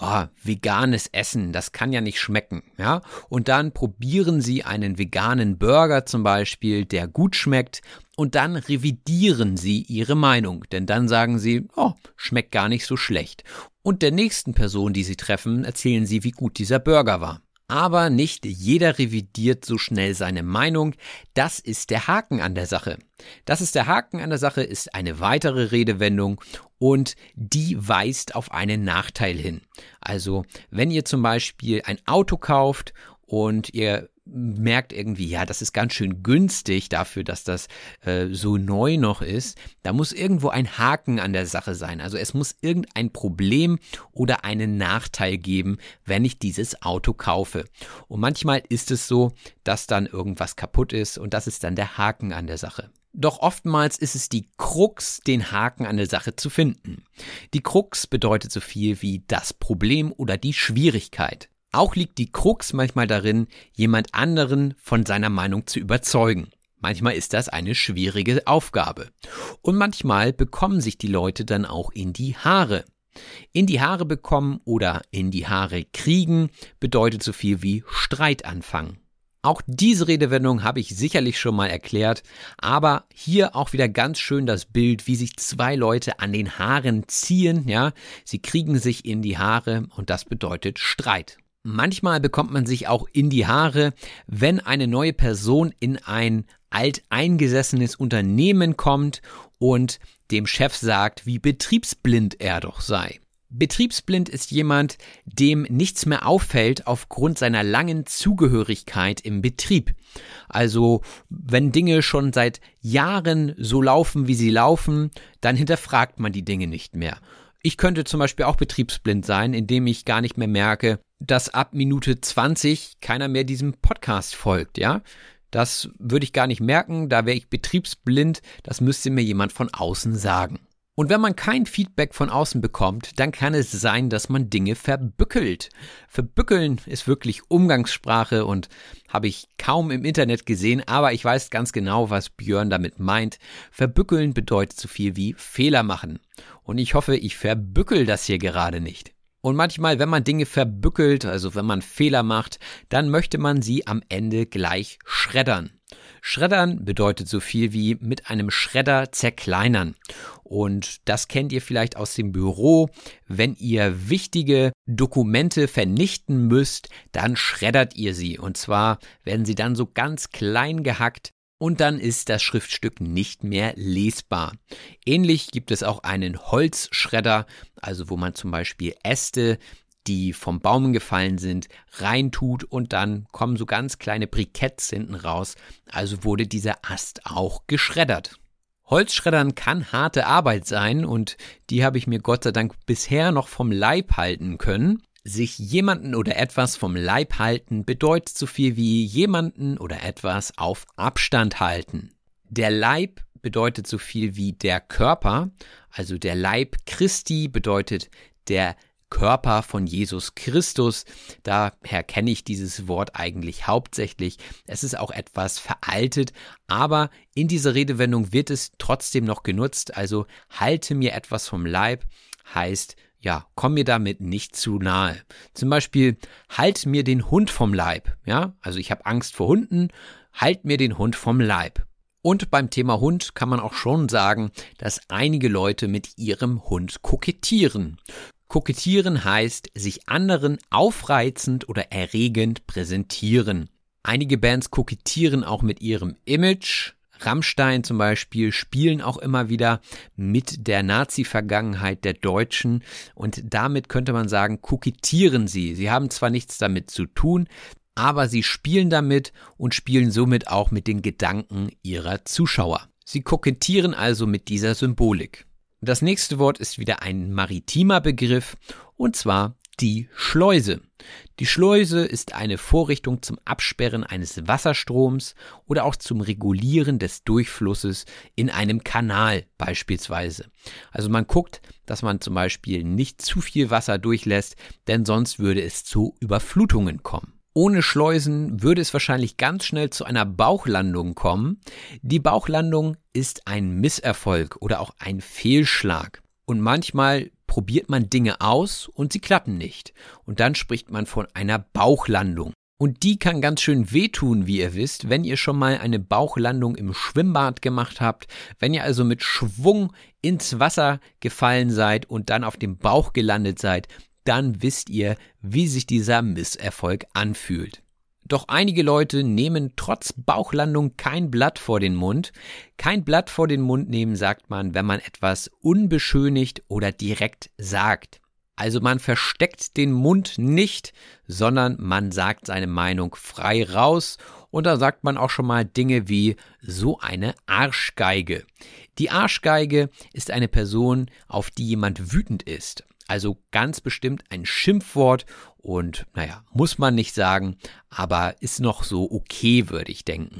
veganes Essen, das kann ja nicht schmecken, ja. Und dann probieren sie einen veganen Burger zum Beispiel, der gut schmeckt, und dann revidieren sie ihre Meinung, denn dann sagen sie, schmeckt gar nicht so schlecht. Und der nächsten Person, die sie treffen, erzählen sie, wie gut dieser Burger war. Aber nicht jeder revidiert so schnell seine Meinung. Das ist der Haken an der Sache. Ist eine weitere Redewendung und die weist auf einen Nachteil hin. Also, wenn ihr zum Beispiel ein Auto kauft und ihr merkt irgendwie, ja, das ist ganz schön günstig dafür, dass das so neu noch ist, da muss irgendwo ein Haken an der Sache sein. Also es muss irgendein Problem oder einen Nachteil geben, wenn ich dieses Auto kaufe. Und manchmal ist es so, dass dann irgendwas kaputt ist und das ist dann der Haken an der Sache. Doch oftmals ist es die Krux, den Haken an der Sache zu finden. Die Krux bedeutet so viel wie das Problem oder die Schwierigkeit. Auch liegt die Krux manchmal darin, jemand anderen von seiner Meinung zu überzeugen. Manchmal ist das eine schwierige Aufgabe. Und manchmal bekommen sich die Leute dann auch in die Haare. In die Haare bekommen oder in die Haare kriegen bedeutet so viel wie Streit anfangen. Auch diese Redewendung habe ich sicherlich schon mal erklärt, aber hier auch wieder ganz schön das Bild, wie sich zwei Leute an den Haaren ziehen, ja, sie kriegen sich in die Haare und das bedeutet Streit. Manchmal bekommt man sich auch in die Haare, wenn eine neue Person in ein alteingesessenes Unternehmen kommt und dem Chef sagt, wie betriebsblind er doch sei. Betriebsblind ist jemand, dem nichts mehr auffällt aufgrund seiner langen Zugehörigkeit im Betrieb. Also wenn Dinge schon seit Jahren so laufen, wie sie laufen, dann hinterfragt man die Dinge nicht mehr. Ich könnte zum Beispiel auch betriebsblind sein, indem ich gar nicht mehr merke, dass ab Minute 20 keiner mehr diesem Podcast folgt, ja? Das würde ich gar nicht merken, da wäre ich betriebsblind, das müsste mir jemand von außen sagen. Und wenn man kein Feedback von außen bekommt, dann kann es sein, dass man Dinge verbückelt. Verbückeln ist wirklich Umgangssprache und habe ich kaum im Internet gesehen, aber ich weiß ganz genau, was Björn damit meint. Verbückeln bedeutet so viel wie Fehler machen. Und ich hoffe, ich verbückel das hier gerade nicht. Und manchmal, wenn man Dinge verbückelt, also wenn man Fehler macht, dann möchte man sie am Ende gleich schreddern. Schreddern bedeutet so viel wie mit einem Schredder zerkleinern. Und das kennt ihr vielleicht aus dem Büro. Wenn ihr wichtige Dokumente vernichten müsst, dann schreddert ihr sie. Und zwar werden sie dann so ganz klein gehackt. Und dann ist das Schriftstück nicht mehr lesbar. Ähnlich gibt es auch einen Holzschredder, also wo man zum Beispiel Äste, die vom Baum gefallen sind, reintut und dann kommen so ganz kleine Briketts hinten raus. Also wurde dieser Ast auch geschreddert. Holzschreddern kann harte Arbeit sein und die habe ich mir Gott sei Dank bisher noch vom Leib halten können. Sich jemanden oder etwas vom Leib halten bedeutet so viel wie jemanden oder etwas auf Abstand halten. Der Leib bedeutet so viel wie der Körper, also der Leib Christi bedeutet der Körper von Jesus Christus. Daher kenne ich dieses Wort eigentlich hauptsächlich. Es ist auch etwas veraltet, aber in dieser Redewendung wird es trotzdem noch genutzt. Also halte mir etwas vom Leib heißt, ja, komm mir damit nicht zu nahe. Zum Beispiel, halt mir den Hund vom Leib. Ja, also ich habe Angst vor Hunden, halt mir den Hund vom Leib. Und beim Thema Hund kann man auch schon sagen, dass einige Leute mit ihrem Hund kokettieren. Kokettieren heißt, sich anderen aufreizend oder erregend präsentieren. Einige Bands kokettieren auch mit ihrem Image. Rammstein zum Beispiel spielen auch immer wieder mit der Nazi-Vergangenheit der Deutschen und damit könnte man sagen, kokettieren sie. Sie haben zwar nichts damit zu tun, aber sie spielen damit und spielen somit auch mit den Gedanken ihrer Zuschauer. Sie kokettieren also mit dieser Symbolik. Das nächste Wort ist wieder ein maritimer Begriff und zwar die Schleuse. Die Schleuse ist eine Vorrichtung zum Absperren eines Wasserstroms oder auch zum Regulieren des Durchflusses in einem Kanal beispielsweise. Also man guckt, dass man zum Beispiel nicht zu viel Wasser durchlässt, denn sonst würde es zu Überflutungen kommen. Ohne Schleusen würde es wahrscheinlich ganz schnell zu einer Bauchlandung kommen. Die Bauchlandung ist ein Misserfolg oder auch ein Fehlschlag. Und manchmal probiert man Dinge aus und sie klappen nicht. Und dann spricht man von einer Bauchlandung. Und die kann ganz schön wehtun, wie ihr wisst, wenn ihr schon mal eine Bauchlandung im Schwimmbad gemacht habt, wenn ihr also mit Schwung ins Wasser gefallen seid und dann auf dem Bauch gelandet seid, dann wisst ihr, wie sich dieser Misserfolg anfühlt. Doch einige Leute nehmen trotz Bauchlandung kein Blatt vor den Mund. Kein Blatt vor den Mund nehmen, sagt man, wenn man etwas unbeschönigt oder direkt sagt. Also man versteckt den Mund nicht, sondern man sagt seine Meinung frei raus und da sagt man auch schon mal Dinge wie so eine Arschgeige. Die Arschgeige ist eine Person, auf die jemand wütend ist. Also ganz bestimmt ein Schimpfwort und muss man nicht sagen, aber ist noch so okay, würde ich denken.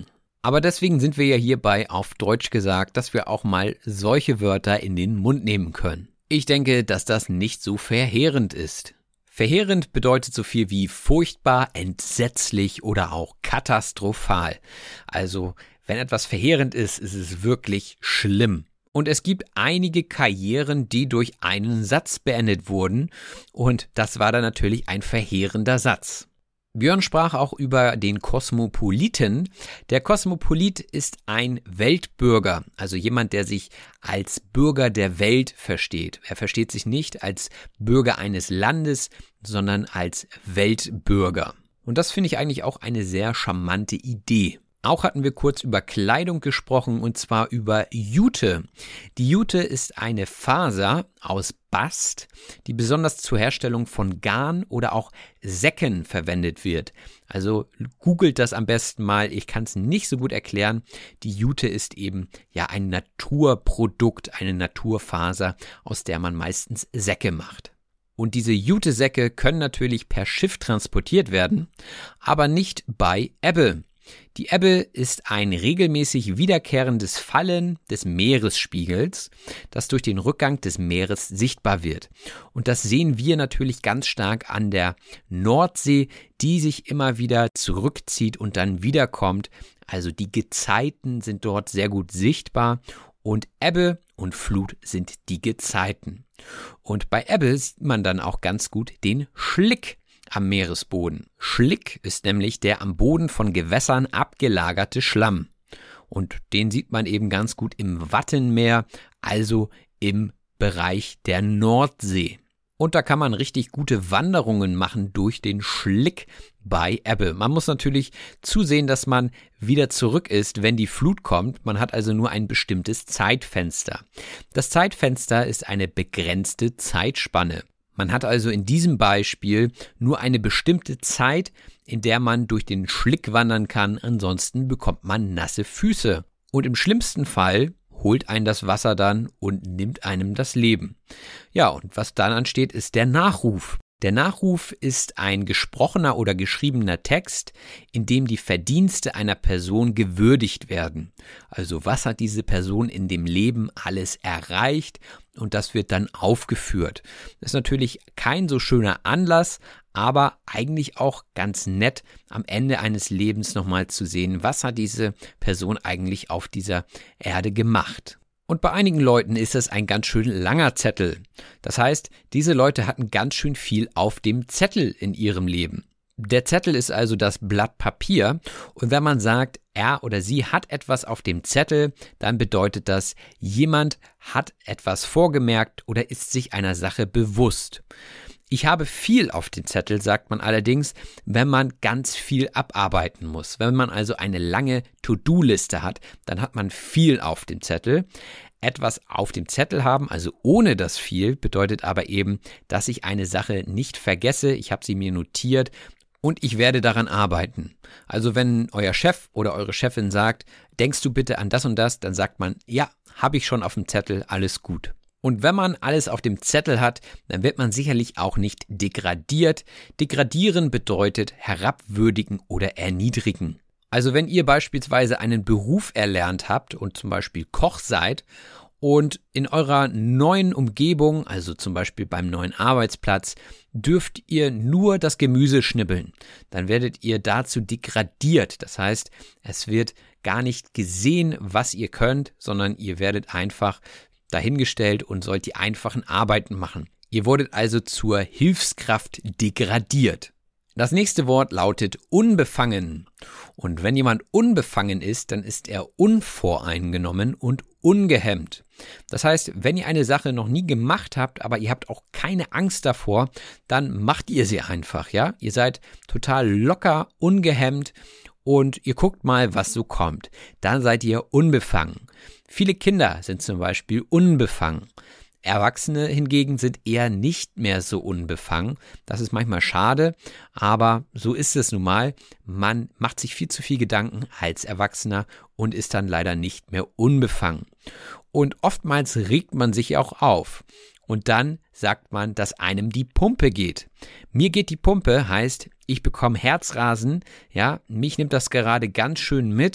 Aber deswegen sind wir ja hierbei auf Deutsch gesagt, dass wir auch mal solche Wörter in den Mund nehmen können. Ich denke, dass das nicht so verheerend ist. Verheerend bedeutet so viel wie furchtbar, entsetzlich oder auch katastrophal. Also, wenn etwas verheerend ist, ist es wirklich schlimm. Und es gibt einige Karrieren, die durch einen Satz beendet wurden. Und das war dann natürlich ein verheerender Satz. Björn sprach auch über den Kosmopoliten. Der Kosmopolit ist ein Weltbürger, also jemand, der sich als Bürger der Welt versteht. Er versteht sich nicht als Bürger eines Landes, sondern als Weltbürger. Und das finde ich eigentlich auch eine sehr charmante Idee. Auch hatten wir kurz über Kleidung gesprochen, und zwar über Jute. Die Jute ist eine Faser aus Bast, die besonders zur Herstellung von Garn oder auch Säcken verwendet wird. Also googelt das am besten mal, ich kann es nicht so gut erklären. Die Jute ist eben ja ein Naturprodukt, eine Naturfaser, aus der man meistens Säcke macht. Und diese Jute-Säcke können natürlich per Schiff transportiert werden, aber nicht bei Ebbe. Die Ebbe ist ein regelmäßig wiederkehrendes Fallen des Meeresspiegels, das durch den Rückgang des Meeres sichtbar wird. Und das sehen wir natürlich ganz stark an der Nordsee, die sich immer wieder zurückzieht und dann wiederkommt. Also die Gezeiten sind dort sehr gut sichtbar und Ebbe und Flut sind die Gezeiten. Und bei Ebbe sieht man dann auch ganz gut den Schlick am Meeresboden. Schlick ist nämlich der am Boden von Gewässern abgelagerte Schlamm. Und den sieht man eben ganz gut im Wattenmeer, also im Bereich der Nordsee. Und da kann man richtig gute Wanderungen machen durch den Schlick bei Ebbe. Man muss natürlich zusehen, dass man wieder zurück ist, wenn die Flut kommt. Man hat also nur ein bestimmtes Zeitfenster. Das Zeitfenster ist eine begrenzte Zeitspanne. Man hat also in diesem Beispiel nur eine bestimmte Zeit, in der man durch den Schlick wandern kann, ansonsten bekommt man nasse Füße. Und im schlimmsten Fall holt einen das Wasser dann und nimmt einem das Leben. Ja, und was dann ansteht, ist der Nachruf. Der Nachruf ist ein gesprochener oder geschriebener Text, in dem die Verdienste einer Person gewürdigt werden. Also was hat diese Person in dem Leben alles erreicht, und das wird dann aufgeführt. Das ist natürlich kein so schöner Anlass, aber eigentlich auch ganz nett, am Ende eines Lebens nochmal zu sehen, was hat diese Person eigentlich auf dieser Erde gemacht. Und bei einigen Leuten ist es ein ganz schön langer Zettel. Das heißt, diese Leute hatten ganz schön viel auf dem Zettel in ihrem Leben. Der Zettel ist also das Blatt Papier, und wenn man sagt, er oder sie hat etwas auf dem Zettel, dann bedeutet das, jemand hat etwas vorgemerkt oder ist sich einer Sache bewusst. Ich habe viel auf dem Zettel, sagt man allerdings, wenn man ganz viel abarbeiten muss. Wenn man also eine lange To-Do-Liste hat, dann hat man viel auf dem Zettel. Etwas auf dem Zettel haben, also ohne das viel, bedeutet aber eben, dass ich eine Sache nicht vergesse. Ich habe sie mir notiert und ich werde daran arbeiten. Also wenn euer Chef oder eure Chefin sagt, denkst du bitte an das und das, dann sagt man, ja, habe ich schon auf dem Zettel, alles gut. Und wenn man alles auf dem Zettel hat, dann wird man sicherlich auch nicht degradiert. Degradieren bedeutet herabwürdigen oder erniedrigen. Also wenn ihr beispielsweise einen Beruf erlernt habt und zum Beispiel Koch seid und in eurer neuen Umgebung, also zum Beispiel beim neuen Arbeitsplatz, dürft ihr nur das Gemüse schnibbeln, dann werdet ihr dazu degradiert. Das heißt, es wird gar nicht gesehen, was ihr könnt, sondern ihr werdet einfach dahingestellt und sollt die einfachen Arbeiten machen. Ihr wurdet also zur Hilfskraft degradiert. Das nächste Wort lautet unbefangen. Und wenn jemand unbefangen ist, dann ist er unvoreingenommen und ungehemmt. Das heißt, wenn ihr eine Sache noch nie gemacht habt, aber ihr habt auch keine Angst davor, dann macht ihr sie einfach, ja? Ihr seid total locker, ungehemmt und ihr guckt mal, was so kommt. Dann seid ihr unbefangen. Viele Kinder sind zum Beispiel unbefangen. Erwachsene hingegen sind eher nicht mehr so unbefangen. Das ist manchmal schade, aber so ist es nun mal. Man macht sich viel zu viel Gedanken als Erwachsener und ist dann leider nicht mehr unbefangen. Und oftmals regt man sich auch auf. Und dann sagt man, dass einem die Pumpe geht. Mir geht die Pumpe heißt, ich bekomme Herzrasen, ja, mich nimmt das gerade ganz schön mit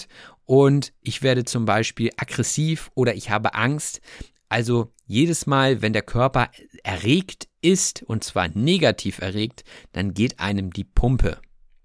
und ich werde zum Beispiel aggressiv oder ich habe Angst. Also jedes Mal, wenn der Körper erregt ist, und zwar negativ erregt, dann geht einem die Pumpe.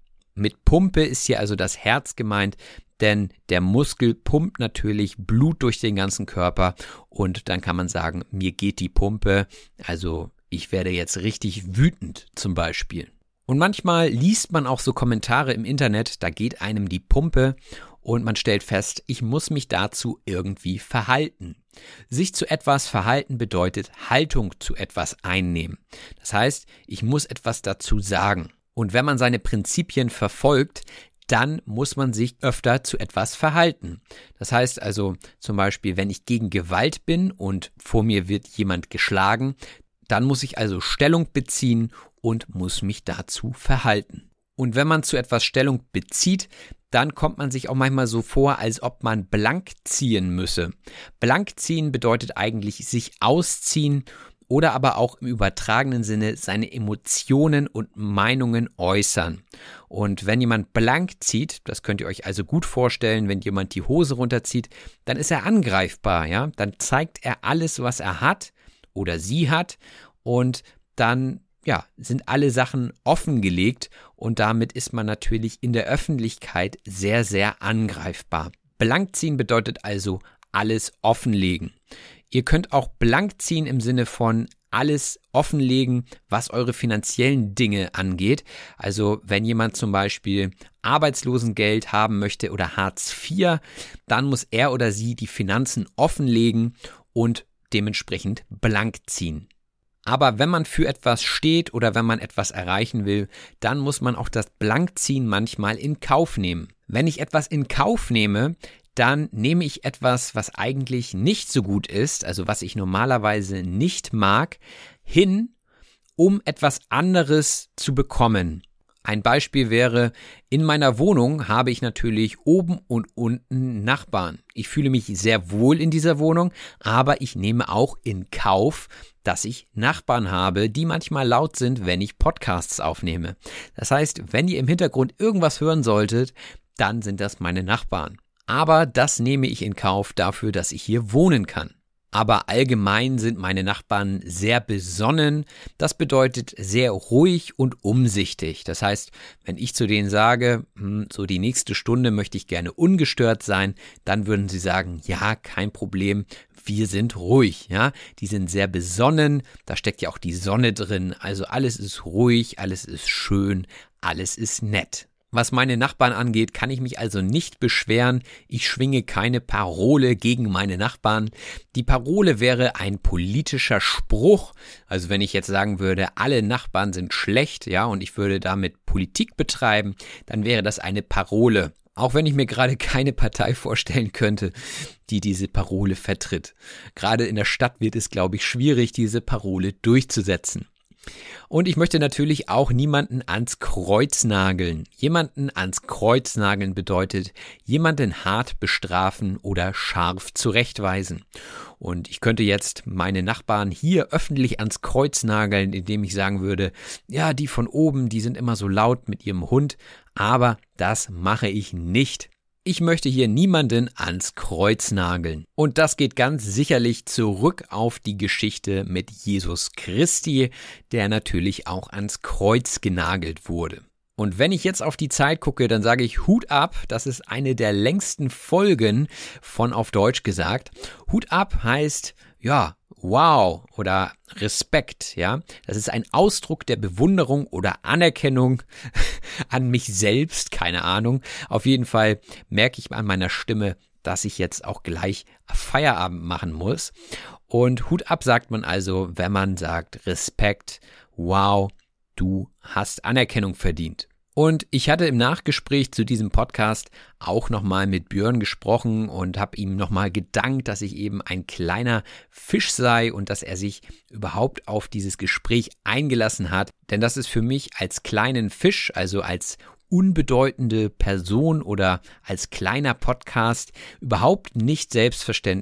Mit Pumpe ist hier also das Herz gemeint, denn der Muskel pumpt natürlich Blut durch den ganzen Körper und dann kann man sagen, mir geht die Pumpe, also ich werde jetzt richtig wütend zum Beispiel. Und manchmal liest man auch so Kommentare im Internet, da geht einem die Pumpe und man stellt fest, ich muss mich dazu irgendwie verhalten. Sich zu etwas verhalten bedeutet Haltung zu etwas einnehmen. Das heißt, ich muss etwas dazu sagen. Und wenn man seine Prinzipien verfolgt, dann muss man sich öfter zu etwas verhalten. Das heißt also zum Beispiel, wenn ich gegen Gewalt bin und vor mir wird jemand geschlagen, dann muss ich also Stellung beziehen und muss mich dazu verhalten. Und wenn man zu etwas Stellung bezieht, dann kommt man sich auch manchmal so vor, als ob man blank ziehen müsse. Blank ziehen bedeutet eigentlich sich ausziehen oder aber auch im übertragenen Sinne seine Emotionen und Meinungen äußern. Und wenn jemand blank zieht, das könnt ihr euch also gut vorstellen, wenn jemand die Hose runterzieht, dann ist er angreifbar, ja? Dann zeigt er alles, was er hat oder sie hat und dann sind alle Sachen offengelegt und damit ist man natürlich in der Öffentlichkeit sehr, sehr angreifbar. Blank ziehen bedeutet also alles offenlegen. Ihr könnt auch blank ziehen im Sinne von alles offenlegen, was eure finanziellen Dinge angeht. Also wenn jemand zum Beispiel Arbeitslosengeld haben möchte oder Hartz IV, dann muss er oder sie die Finanzen offenlegen und dementsprechend blank ziehen. Aber wenn man für etwas steht oder wenn man etwas erreichen will, dann muss man auch das Blankziehen manchmal in Kauf nehmen. Wenn ich etwas in Kauf nehme, dann nehme ich etwas, was eigentlich nicht so gut ist, also was ich normalerweise nicht mag, hin, um etwas anderes zu bekommen. Ein Beispiel wäre, in meiner Wohnung habe ich natürlich oben und unten Nachbarn. Ich fühle mich sehr wohl in dieser Wohnung, aber ich nehme auch in Kauf, dass ich Nachbarn habe, die manchmal laut sind, wenn ich Podcasts aufnehme. Das heißt, wenn ihr im Hintergrund irgendwas hören solltet, dann sind das meine Nachbarn. Aber das nehme ich in Kauf dafür, dass ich hier wohnen kann. Aber allgemein sind meine Nachbarn sehr besonnen. Das bedeutet sehr ruhig und umsichtig. Das heißt, wenn ich zu denen sage, so die nächste Stunde möchte ich gerne ungestört sein, dann würden sie sagen, ja, kein Problem, wir sind ruhig. Ja, die sind sehr besonnen, da steckt ja auch die Sonne drin. Also alles ist ruhig, alles ist schön, alles ist nett. Was meine Nachbarn angeht, kann ich mich also nicht beschweren. Ich schwinge keine Parole gegen meine Nachbarn. Die Parole wäre ein politischer Spruch. Also wenn ich jetzt sagen würde, alle Nachbarn sind schlecht, ja, und ich würde damit Politik betreiben, dann wäre das eine Parole. Auch wenn ich mir gerade keine Partei vorstellen könnte, die diese Parole vertritt. Gerade in der Stadt wird es, glaube ich, schwierig, diese Parole durchzusetzen. Und ich möchte natürlich auch niemanden ans Kreuz nageln. Jemanden ans Kreuz nageln bedeutet, jemanden hart bestrafen oder scharf zurechtweisen. Und ich könnte jetzt meine Nachbarn hier öffentlich ans Kreuz nageln, indem ich sagen würde, ja, die von oben, die sind immer so laut mit ihrem Hund, aber das mache ich nicht. Ich möchte hier niemanden ans Kreuz nageln. Und das geht ganz sicherlich zurück auf die Geschichte mit Jesus Christi, der natürlich auch ans Kreuz genagelt wurde. Und wenn ich jetzt auf die Zeit gucke, dann sage ich Hut ab. Das ist eine der längsten Folgen von Auf Deutsch gesagt. Hut ab heißt, ja, wow oder Respekt, ja. Das ist ein Ausdruck der Bewunderung oder Anerkennung an mich selbst, keine Ahnung. Auf jeden Fall merke ich an meiner Stimme, dass ich jetzt auch gleich Feierabend machen muss. Und Hut ab sagt man also, wenn man sagt Respekt, wow, du hast Anerkennung verdient. Und ich hatte im Nachgespräch zu diesem Podcast auch nochmal mit Björn gesprochen und habe ihm nochmal gedankt, dass ich eben ein kleiner Fisch sei und dass er sich überhaupt auf dieses Gespräch eingelassen hat. Denn das ist für mich als kleinen Fisch, also als unbedeutende Person oder als kleiner Podcast überhaupt nicht selbstverständlich,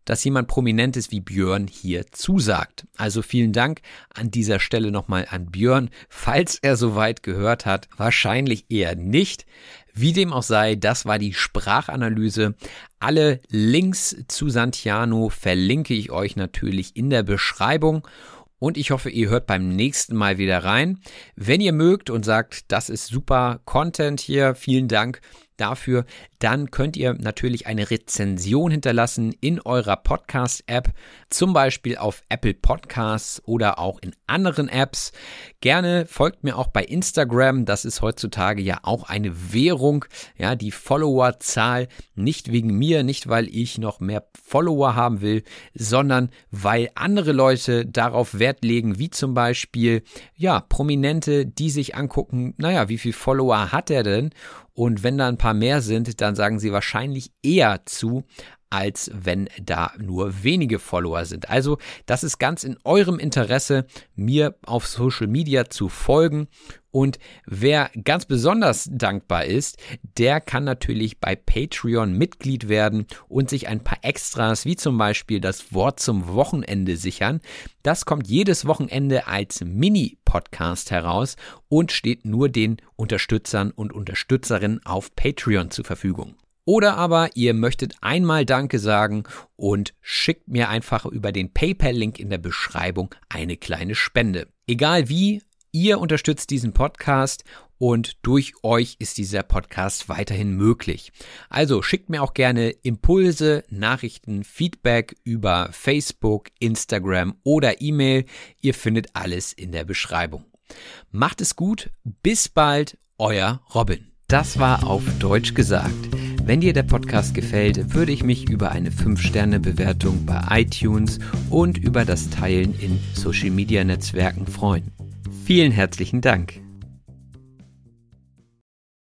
dass jemand Prominentes wie Björn hier zusagt. Also vielen Dank an dieser Stelle nochmal an Björn, falls er soweit gehört hat. Wahrscheinlich eher nicht. Wie dem auch sei, das war die Sprachanalyse. Alle Links zu Santiano verlinke ich euch natürlich in der Beschreibung. Und ich hoffe, ihr hört beim nächsten Mal wieder rein. Wenn ihr mögt und sagt, das ist super Content hier, vielen Dank dafür, dann könnt ihr natürlich eine Rezension hinterlassen in eurer Podcast-App, zum Beispiel auf Apple Podcasts oder auch in anderen Apps. Gerne folgt mir auch bei Instagram, das ist heutzutage ja auch eine Währung, ja, die Followerzahl, nicht wegen mir, nicht weil ich noch mehr Follower haben will, sondern weil andere Leute darauf Wert legen, wie zum Beispiel, ja, Prominente, die sich angucken, naja, wie viel Follower hat er denn? Und wenn da ein paar mehr sind, dann sagen sie wahrscheinlich eher zu, als wenn da nur wenige Follower sind. Also das ist ganz in eurem Interesse, mir auf Social Media zu folgen. Und wer ganz besonders dankbar ist, der kann natürlich bei Patreon Mitglied werden und sich ein paar Extras, wie zum Beispiel das Wort zum Wochenende sichern. Das kommt jedes Wochenende als Mini-Podcast heraus und steht nur den Unterstützern und Unterstützerinnen auf Patreon zur Verfügung. Oder aber ihr möchtet einmal Danke sagen und schickt mir einfach über den PayPal-Link in der Beschreibung eine kleine Spende. Egal wie, ihr unterstützt diesen Podcast und durch euch ist dieser Podcast weiterhin möglich. Also schickt mir auch gerne Impulse, Nachrichten, Feedback über Facebook, Instagram oder E-Mail. Ihr findet alles in der Beschreibung. Macht es gut, bis bald, euer Robin. Das war auf Deutsch gesagt. Wenn dir der Podcast gefällt, würde ich mich über eine 5-Sterne-Bewertung bei iTunes und über das Teilen in Social-Media-Netzwerken freuen. Vielen herzlichen Dank.